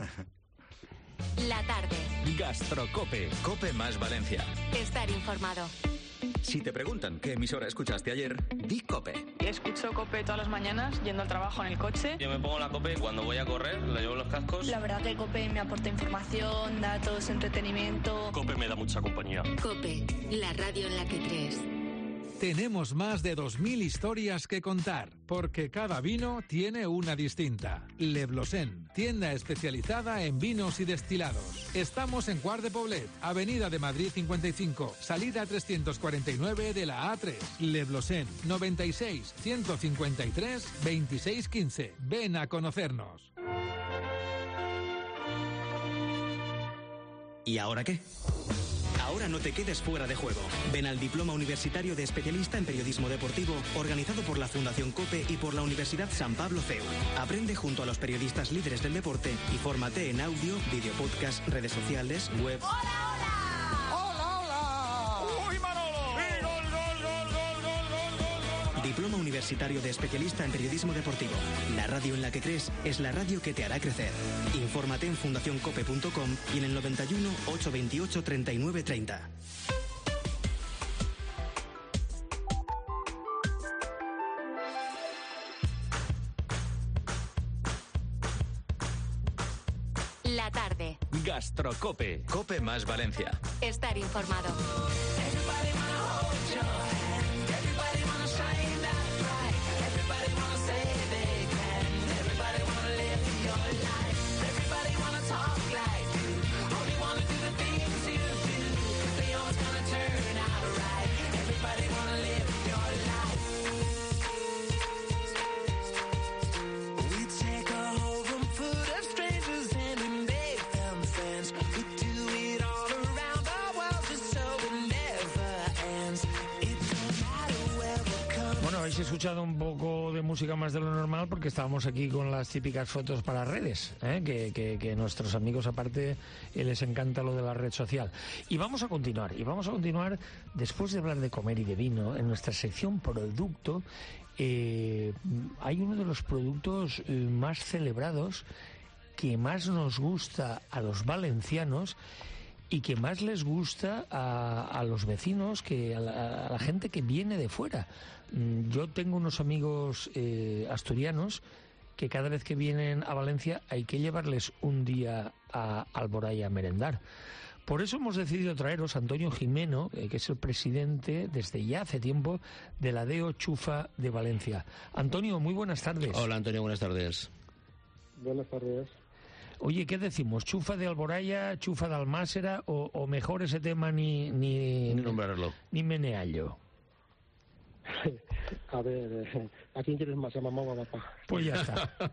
Speaker 1: La tarde.
Speaker 2: Gastrocope. Cope más Valencia.
Speaker 1: Estar informado.
Speaker 2: Si te preguntan qué emisora escuchaste ayer, di Cope.
Speaker 10: Escucho Cope todas las mañanas, yendo al trabajo en el coche.
Speaker 11: Yo me pongo la Cope cuando voy a correr, le llevo los cascos.
Speaker 12: La verdad que Cope me aporta información, datos, entretenimiento.
Speaker 11: Cope me da mucha compañía.
Speaker 1: Cope, la radio en la que crees.
Speaker 6: Tenemos más de 2000 historias que contar, porque cada vino tiene una distinta. Le Blosen, tienda especializada en vinos y destilados. Estamos en Quart de Poblet, Avenida de Madrid 55, salida 349 de la A3. Le Blosen, 96 153 2615. Ven a conocernos.
Speaker 13: ¿Y ahora qué? Ahora no te quedes fuera de juego. Ven al Diploma Universitario de Especialista en Periodismo Deportivo, organizado por la Fundación COPE y por la Universidad San Pablo CEU. Aprende junto a los periodistas líderes del deporte y fórmate en audio, video podcast, redes sociales, web...
Speaker 14: ¡Hola, hola! ¡Hola, hola! ¡Uy, Manolo! ¡Y gol, gol, gol, gol, gol, gol, gol!
Speaker 13: Diploma Universitario de Especialista en Periodismo Deportivo. La radio en la que crees es la radio que te hará crecer. Infórmate en fundacioncope.com y en el 91 828 3930.
Speaker 1: La tarde.
Speaker 2: Gastrocope. Cope más Valencia.
Speaker 1: Estar informado.
Speaker 3: Habéis escuchado un poco de música más de lo normal porque estábamos aquí con las típicas fotos para redes, que nuestros amigos aparte les encanta lo de la red social. Y vamos a continuar después de hablar de comer y de vino en nuestra sección producto. Hay uno de los productos más celebrados, que más nos gusta a los valencianos y que más les gusta a los vecinos, a la gente que viene de fuera. Yo tengo unos amigos asturianos que cada vez que vienen a Valencia hay que llevarles un día a Alboraya a merendar. Por eso hemos decidido traeros a Antonio Jimeno, que es el presidente desde ya hace tiempo de la DEO Chufa de Valencia. Antonio, muy buenas tardes.
Speaker 4: Hola Antonio, buenas tardes.
Speaker 15: Buenas tardes.
Speaker 3: Oye, ¿qué decimos? ¿Chufa de Alboraya, chufa de Almásera o mejor ese tema ni
Speaker 4: nombrarlo?
Speaker 3: Ni meneallo.
Speaker 15: A ver, ¿a quién quieres más? ¿A mamá o a papá?
Speaker 3: Pues ya está.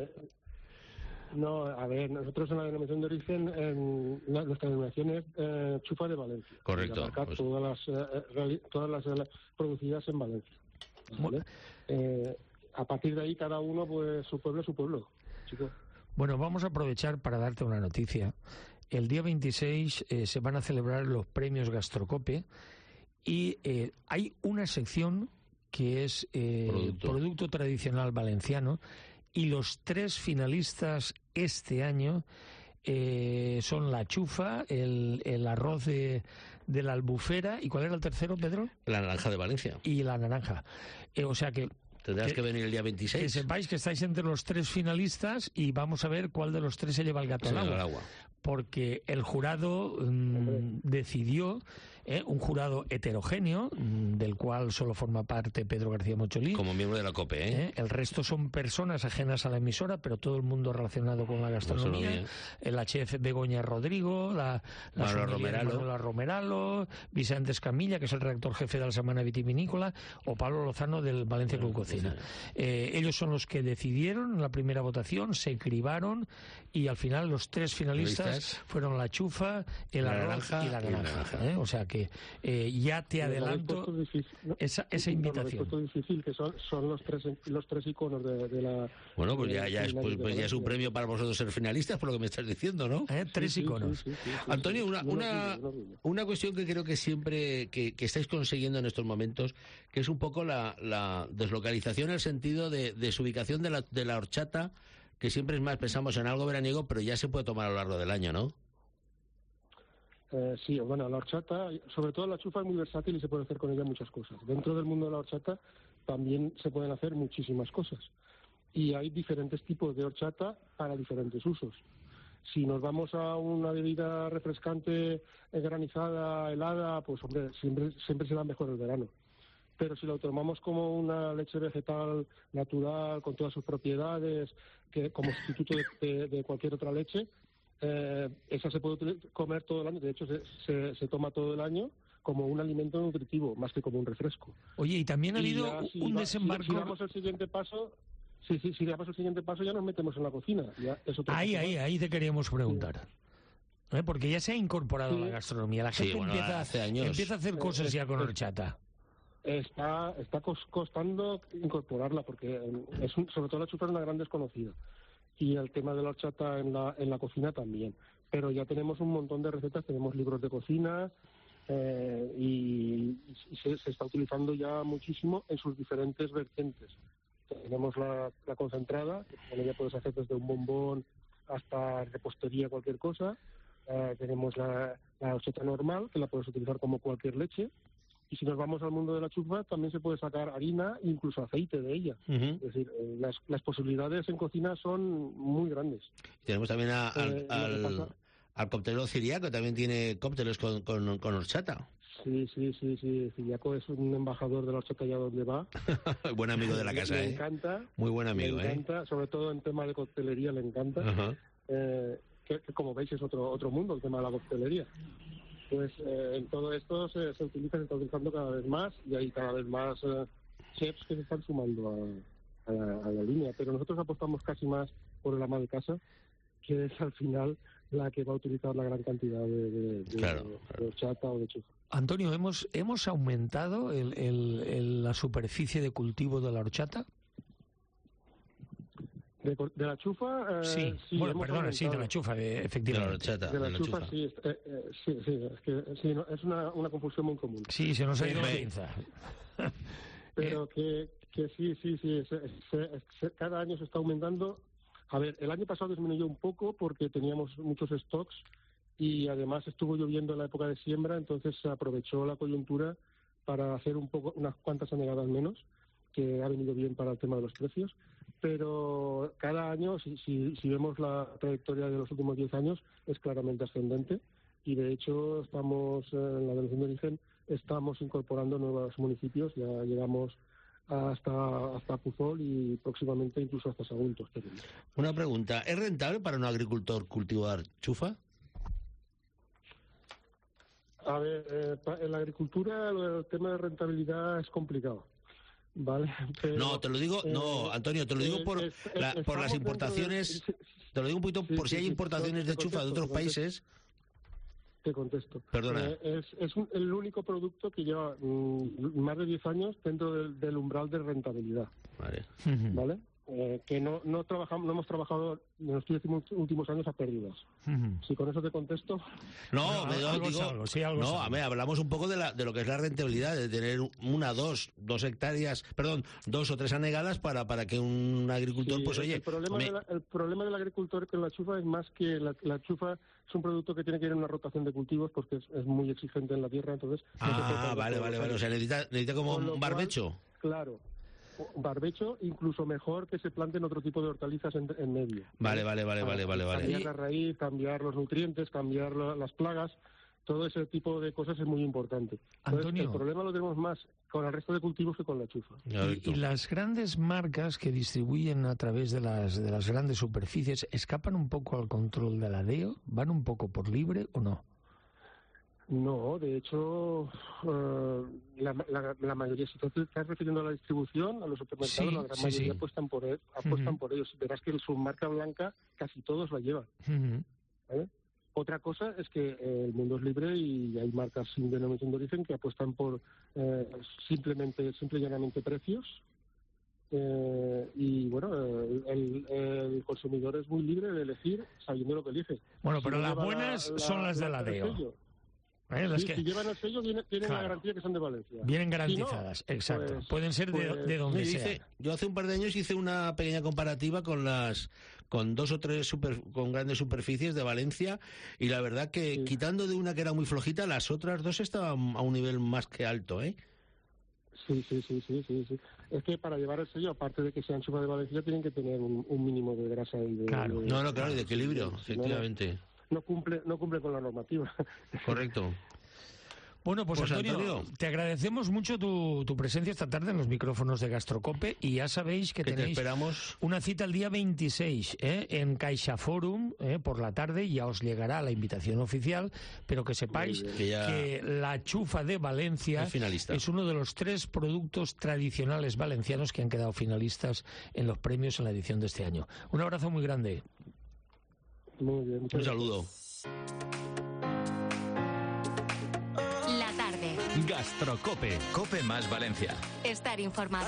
Speaker 15: No, a ver, nosotros en la denominación de origen, nuestra denominación es Chufa de Valencia.
Speaker 4: Correcto.
Speaker 15: Pues... todas las producidas en Valencia. ¿Vale? A partir de ahí, cada uno, pues su pueblo es su pueblo, chicos.
Speaker 3: Bueno, vamos a aprovechar para darte una noticia. El día 26 se van a celebrar los premios Gastrocope y hay una sección que es Producto Tradicional Valenciano, y los 3 finalistas este año son la chufa, el arroz de la Albufera, ¿y cuál era el tercero, Pedro?
Speaker 4: La naranja de Valencia.
Speaker 3: Y la naranja. O sea que...
Speaker 4: Tendrás que venir el día 26.
Speaker 3: Que sepáis que estáis entre los 3 finalistas y vamos a ver cuál de los 3 se lleva el gato al agua. Porque el jurado decidió, un jurado heterogéneo, del cual solo forma parte Pedro García Mocholí.
Speaker 4: Como miembro de la COPE,
Speaker 3: El resto son personas ajenas a la emisora, pero todo el mundo relacionado con la gastronomía. La chef Begoña Rodrigo, la Manuela Romeralo, Vicente Escamilla, que es el redactor jefe de la Semana Vitivinícola, o Pablo Lozano del Valencia Club Cocina. Ellos son los que decidieron en la primera votación, se cribaron y al final los 3 finalistas fueron la chufa, el arroz y la naranja. O sea que ya te adelanto esa invitación.
Speaker 15: Es difícil, que son los tres iconos de la...
Speaker 4: Bueno, pues ya es un premio para vosotros ser finalistas, por lo que me estás diciendo, ¿no?
Speaker 3: 3 iconos.
Speaker 15: Sí.
Speaker 4: Antonio, una cuestión que creo que siempre que estáis consiguiendo en estos momentos, que es un poco la deslocalización en el sentido de su ubicación de la horchata, que siempre es más, pensamos en algo veraniego, pero ya se puede tomar a lo largo del año, ¿no?
Speaker 15: Sí, bueno, la horchata, sobre todo la chufa, es muy versátil y se puede hacer con ella muchas cosas. Dentro del mundo de la horchata también se pueden hacer muchísimas cosas. Y hay diferentes tipos de horchata para diferentes usos. Si nos vamos a una bebida refrescante, granizada, helada, pues hombre, siempre será mejor el verano. Pero si lo tomamos como una leche vegetal natural, con todas sus propiedades, que como sustituto de cualquier otra leche, esa se puede comer todo el año. De hecho, se toma todo el año como un alimento nutritivo, más que como un refresco.
Speaker 3: Oye, y también ha habido un desembarco...
Speaker 15: Si damos el siguiente paso... Si damos el siguiente paso ya nos metemos en la cocina. Ya es
Speaker 3: ahí te queríamos preguntar. Porque ya se ha incorporado la gastronomía. La gente empieza a hacer cosas ya con horchata.
Speaker 15: Está costando incorporarla porque sobre todo la chufa es una gran desconocida y el tema de la horchata en la cocina también, pero ya tenemos un montón de recetas, tenemos libros de cocina y se está utilizando ya muchísimo en sus diferentes vertientes. Tenemos la concentrada, que con ella puedes hacer desde un bombón hasta repostería, cualquier cosa. Tenemos la horchata normal, que la puedes utilizar como cualquier leche. Y si nos vamos al mundo de la chufa, también se puede sacar harina e incluso aceite de ella. Es decir, las posibilidades en cocina son muy grandes.
Speaker 4: Tenemos también al cóctelero Ciriaco, también tiene cócteles con horchata.
Speaker 15: Sí, Ciriaco es un embajador de la horchata allá donde va.
Speaker 4: Buen amigo de la casa,
Speaker 15: Le encanta.
Speaker 4: Muy buen amigo,
Speaker 15: Le encanta, sobre todo en tema de coctelería le encanta. Que como veis es otro mundo el tema de la coctelería. Pues en todo esto se está utilizando cada vez más y hay cada vez más chefs que se están sumando a la línea, pero nosotros apostamos casi más por el ama de casa, que es al final la que va a utilizar la gran cantidad de horchata o de chufa.
Speaker 3: Antonio, ¿hemos aumentado la superficie de cultivo de la horchata?
Speaker 15: ¿De la chufa?
Speaker 3: Sí, bueno, perdona, sí, de la chufa, efectivamente.
Speaker 15: De la chufa, sí, es una confusión muy común.
Speaker 3: Sí, se nos ha ido la pinza.
Speaker 15: Pero que sí, cada año se está aumentando. A ver, el año pasado disminuyó un poco porque teníamos muchos stocks y además estuvo lloviendo en la época de siembra, entonces se aprovechó la coyuntura para hacer unas cuantas anegadas menos, que ha venido bien para el tema de los precios. pero cada año, si vemos la trayectoria de los últimos 10 años, es claramente ascendente, y de hecho estamos en la denominación de origen, estamos incorporando nuevos municipios, ya llegamos hasta Puzol y próximamente incluso hasta Saguntos.
Speaker 4: Una pregunta, ¿es rentable para un agricultor cultivar chufa?
Speaker 15: A ver, en la agricultura el tema de rentabilidad es complicado, ¿vale? Pero,
Speaker 4: no, te lo digo, Antonio, te lo digo por las importaciones, te lo digo un poquito por si hay importaciones de chufa de otros países.
Speaker 15: Te contesto.
Speaker 4: Perdona.
Speaker 15: Es el único producto que lleva más de 10 años dentro del umbral de rentabilidad. ¿Vale? Que no hemos trabajado en los últimos años a pérdidas. Si con eso te contesto.
Speaker 4: Hablamos un poco de lo que es la rentabilidad, de tener dos o tres anegadas para que un agricultor,
Speaker 15: el problema del agricultor con la chufa es más que la chufa es un producto que tiene que ir en una rotación de cultivos porque es muy exigente en la tierra, entonces.
Speaker 4: Vale. O sea, necesita como un barbecho.
Speaker 15: Claro. Barbecho, incluso mejor que se planten otro tipo de hortalizas en medio.
Speaker 4: Vale.
Speaker 15: Cambiar la raíz, cambiar los nutrientes, cambiar las plagas, todo ese tipo de cosas es muy importante. Entonces,
Speaker 3: Antonio,
Speaker 15: el problema lo tenemos más con el resto de cultivos que con la chufa.
Speaker 3: Y las grandes marcas que distribuyen a través de las grandes superficies, ¿escapan un poco al control de la DEO? ¿Van un poco por libre o no?
Speaker 15: No, de hecho, la mayoría, si te estás refiriendo a la distribución, a los supermercados, la gran mayoría apuestan por ellos. Verás que su marca blanca casi todos la llevan. ¿Vale? Otra cosa es que el mundo es libre y hay marcas sin denominación de origen que apuestan por simple y llanamente precios. Y bueno, el consumidor es muy libre de elegir sabiendo lo que elige.
Speaker 3: Bueno, pero las buenas son las de la DEO.
Speaker 15: Si llevan el sello, tienen la garantía que son de Valencia.
Speaker 3: Vienen garantizadas, exacto.
Speaker 15: Pues,
Speaker 3: pueden ser de donde sea.
Speaker 4: Yo hace un par de años hice una pequeña comparativa con dos o tres con grandes superficies de Valencia, y la verdad que quitando de una que era muy flojita, las otras dos estaban a un nivel más que alto, ¿eh?
Speaker 15: Sí. Es que para llevar el sello, aparte de que sean chufa de Valencia, tienen que tener un mínimo de grasa y de...
Speaker 4: Claro, y de equilibrio, efectivamente.
Speaker 15: No cumple con la normativa.
Speaker 4: Correcto.
Speaker 3: Bueno, pues Antonio, te agradecemos mucho tu presencia esta tarde en los micrófonos de Gastrocope, y ya sabéis que tenéis una cita el día 26 en CaixaForum por la tarde. Ya os llegará la invitación oficial, pero que sepáis que la chufa de Valencia es uno de los 3 productos tradicionales valencianos que han quedado finalistas en los premios en la edición de este año. Un abrazo muy grande.
Speaker 15: Muy bien.
Speaker 4: Un saludo.
Speaker 1: La tarde.
Speaker 2: Gastrocope. Cope más Valencia.
Speaker 1: Estar informado.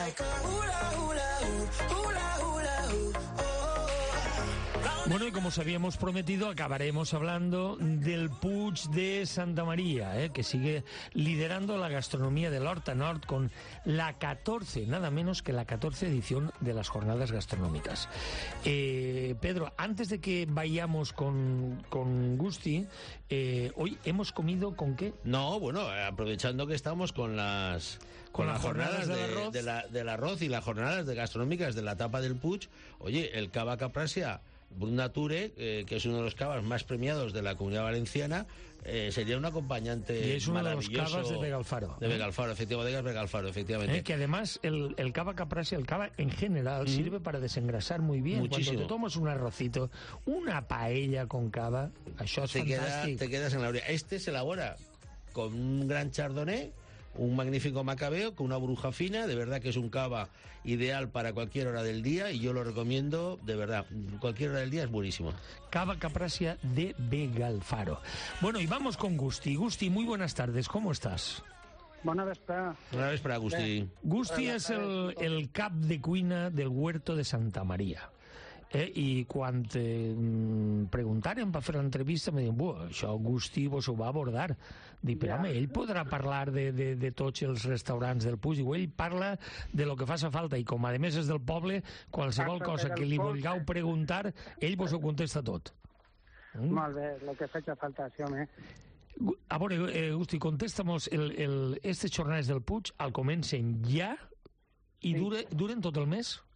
Speaker 3: Bueno, y como os habíamos prometido, acabaremos hablando del Puig de Santa María, que sigue liderando la gastronomía del Horta Nord con la 14, nada menos que la 14 edición de las jornadas gastronómicas. Pedro, antes de que vayamos con Gusti, hoy hemos comido ¿con qué?
Speaker 4: No, bueno, aprovechando que estamos con las jornadas del arroz y las jornadas de gastronómicas de la tapa del Puig, oye, el cava caprasia Brut Nature, que es uno de los cavas más premiados de la Comunidad Valenciana, sería un acompañante
Speaker 3: y es uno
Speaker 4: maravilloso
Speaker 3: de los cavas de Begalfaro.
Speaker 4: De Begalfaro, efectivamente.
Speaker 3: Que además el cava caprasia, el cava en general, sirve para desengrasar muy bien.
Speaker 4: Muchísimo.
Speaker 3: Cuando te tomas un arrocito, una paella con cava, això és fantàstic.
Speaker 4: Te quedas en la orilla. Este se elabora con un gran chardonnay, un magnífico macabeo, con una bruja fina, de verdad que es un cava ideal para cualquier hora del día, y yo lo recomiendo, de verdad, cualquier hora del día es buenísimo.
Speaker 3: Cava caprasia de Begalfaro. Bueno, y vamos con Gusti. Gusti, muy buenas tardes, ¿cómo estás?
Speaker 16: Bona vesprada.
Speaker 4: Bona vesprada, Gusti.
Speaker 3: Gusti és el cap de cuina del Huerto de Santa Maria. I quan preguntàrem per fer l'entrevista me diuen, això Gusti vos ho va abordar. Dic, però home, ell podrà parlar de tots els restaurants del Puig. Ell parla de lo que faça falta, i com a més és del poble, qualsevol cosa que li vulgueu preguntar, ell vos ho contesta tot.
Speaker 16: Molt bé, el que faci falta, sí, home.
Speaker 3: A veure, Gusti, contesta'm-nos, aquestes jornades del Puig al comencen ja i duren tot el mes?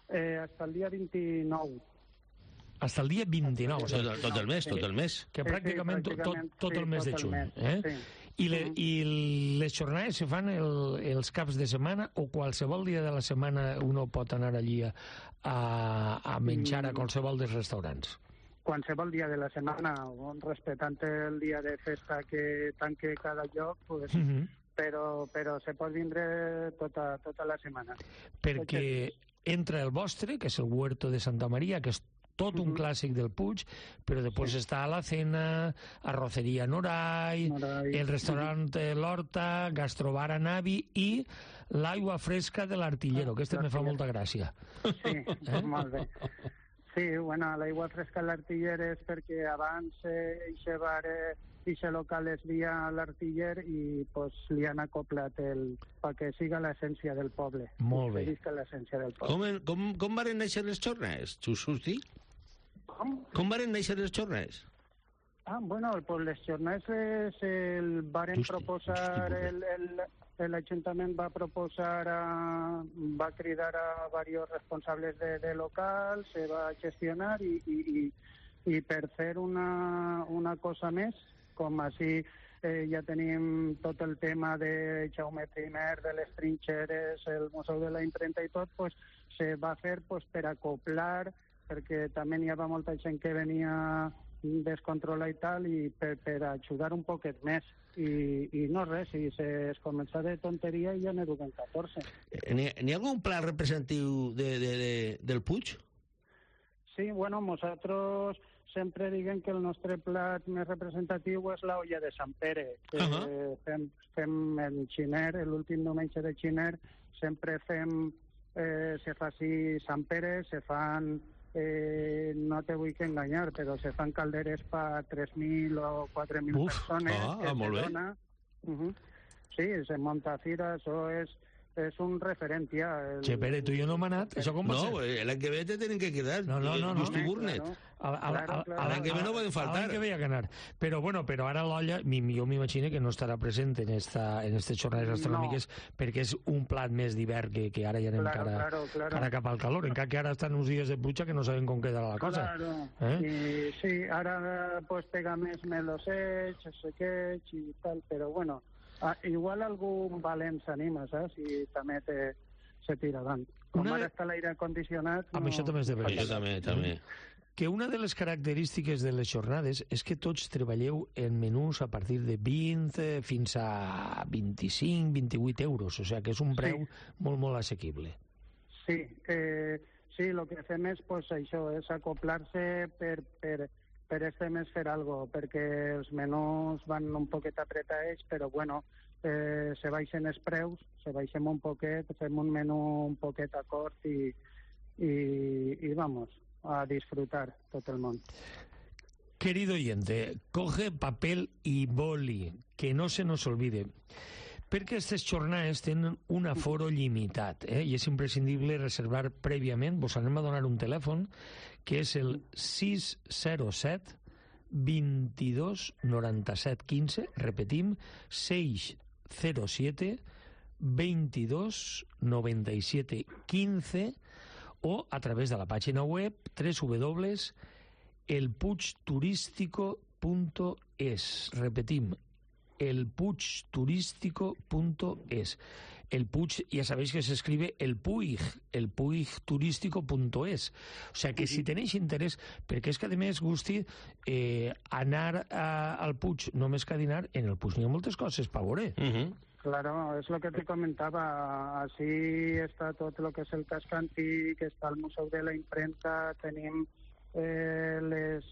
Speaker 16: Hasta el dia 29.
Speaker 3: Hasta el dia 29.
Speaker 4: O sigui, tot el mes, tot el mes.
Speaker 3: Que pràcticament tot el mes de juny. I les jornades se fan els caps de setmana o qualsevol dia de la setmana uno pot anar allí a menjar a qualsevol dels restaurants?
Speaker 16: Qualsevol dia de la setmana, respectant el dia de festa que tanque cada lloc, pues, però se pot vindre tota la setmana.
Speaker 3: Perquè entra el vostre, que és el Huerto de Santa Maria, que és tot un clàssic del Puig, però després està la Cena, Arroceria Noray, el restaurant L'Horta, Gastrobar a Navi i l'aigua fresca de l'Artillero, que me fa molta gràcia.
Speaker 16: Sí, molt bé. Sí, bueno, l'aigua fresca de l'Artiller és perquè abans eixe bar, eixe local es dia l'Artiller i pues, li han acoplat perquè siga l'essència del poble.
Speaker 3: Molt bé.
Speaker 16: L'essència del poble.
Speaker 4: Com varen néixer les jornades? Us dic? Com varen néixer les jornades?
Speaker 16: Bueno, pues les jornades el varen proposar, l'Ajuntament va proposar, va cridar a diversos responsables de local, se va gestionar i per fer una cosa més, com així ja tenim tot el tema de Jaume I, de les trinxeres, el Museu de la Imprenta i tot, pues, se va fer pues, per acoplar, perquè també hi havia molta gent que venia descontrolar i tal, i per ajudar un poquet més. I no res, si es comença de tonteria i ja n'eduquen 14.
Speaker 4: N'hi ha algun plat representatiu del Puig?
Speaker 16: Sí, bueno, nosaltres sempre diguem que el nostre plat més representatiu és la olla de Sant Pere. Fem en xiner, l'últim diumenge de xiner, sempre se fa així Sant Pere, se fan... no te vull que enganyar, però se fan calderes per 3.000 o 4.000 persones.
Speaker 4: Molt bé.
Speaker 16: Sí, se munta fira, això és un referent ja.
Speaker 3: Che, Pere, tu i jo no hem anat? Això com va ser?
Speaker 4: No, l'any que ve te tenen que quedar.
Speaker 3: No.
Speaker 4: Burnet. L'any que ve no poden faltar.
Speaker 3: L'any que ve hi ha que anar. Però ara l'olla, jo m'imagino que no estarà present en aquestes jornades gastronòmiques perquè és un plat més d'hivern que ara ja anem cara cap al calor. Encara que ara estan uns dies de pluja que no saben com quedarà la cosa.
Speaker 16: Sí, ara pues pega més melosets, sequets i tal, però bueno, igual algun valent s'anima, saps? I també se tira avant. Com ara està l'aire condicionat...
Speaker 3: Amb això també és de veres.
Speaker 4: Això també.
Speaker 3: Que una de les característiques de les jornades és que tots treballeu en menús a partir de 20 fins a 25, 28 euros, o sigui que és un preu molt, molt assequible.
Speaker 16: Sí, el que fem és pues, això, és acoplar-se per este mes fer algo, perquè els menús van un poquet apretadets, però bueno, se baixen els preus, se baixem un poquet, fem un menú un poquet acord i vamos, a disfrutar tot el món.
Speaker 3: Querido oyente, coge papel y boli, que no se nos olvide, perquè aquestes jornades tenen un aforo limitat, i és imprescindible reservar prèviament. Vos anem a donar un telèfon, que és el 607 22 97 15, repetim, 607 22 97 15, o a través de la pàgina web www.elpuigturístico.es. Repetim, elpuigturístico.es. El Puig, ja sabéis que s'escribe el Puig, elpuigturístico.es. O sea que si tenéis interès, perquè és que a més gusti anar al Puig, només que a dinar, en el Puig n'hi ha moltes coses per veure.
Speaker 16: Claro, és el que te comentava. Així està tot el que és el casc antic, està el Museu de la Imprenta, tenim les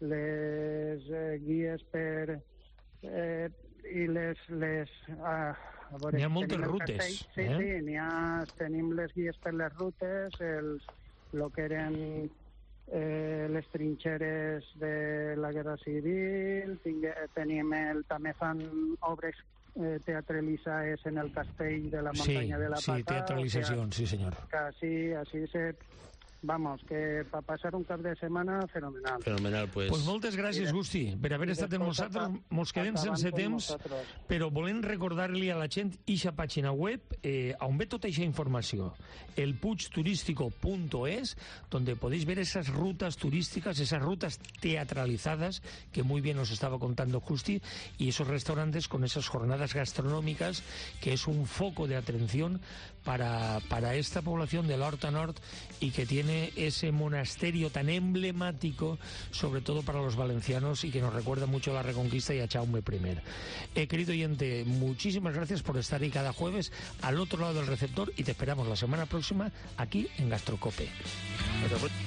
Speaker 16: guies per... i
Speaker 3: n'hi ha moltes rutes.
Speaker 16: Sí, tenim les guies per les rutes, el que eren les trinxeres de la Guerra Civil, també fan obres teatralitzades en el castell de la muntanya de la Pata.
Speaker 3: Sí, teatralitzacions, sí senyor.
Speaker 16: Així vamos, que para pasar un cap de setmana fenomenal.
Speaker 4: Fenomenal, pues.
Speaker 3: Pues moltes gràcies, Gusti, per haver estat amb nosaltres. Mos quedem sense temps, però volem recordar-li a la gent ixa pàgina web on ve tota aquesta informació, elpuigturístico.es, donde podéis ver esas rutas turísticas, esas rutas teatralizadas que muy bien nos estaba contando Gusti, y esos restaurantes con esas jornadas gastronómicas, que es un foco de atención para esta población del Horta Nord, y que tiene ese monasterio tan emblemático, sobre todo para los valencianos, y que nos recuerda mucho a la Reconquista y a Jaume I. Querido oyente, muchísimas gracias por estar ahí cada jueves al otro lado del receptor, y te esperamos la semana próxima aquí en Gastrocope.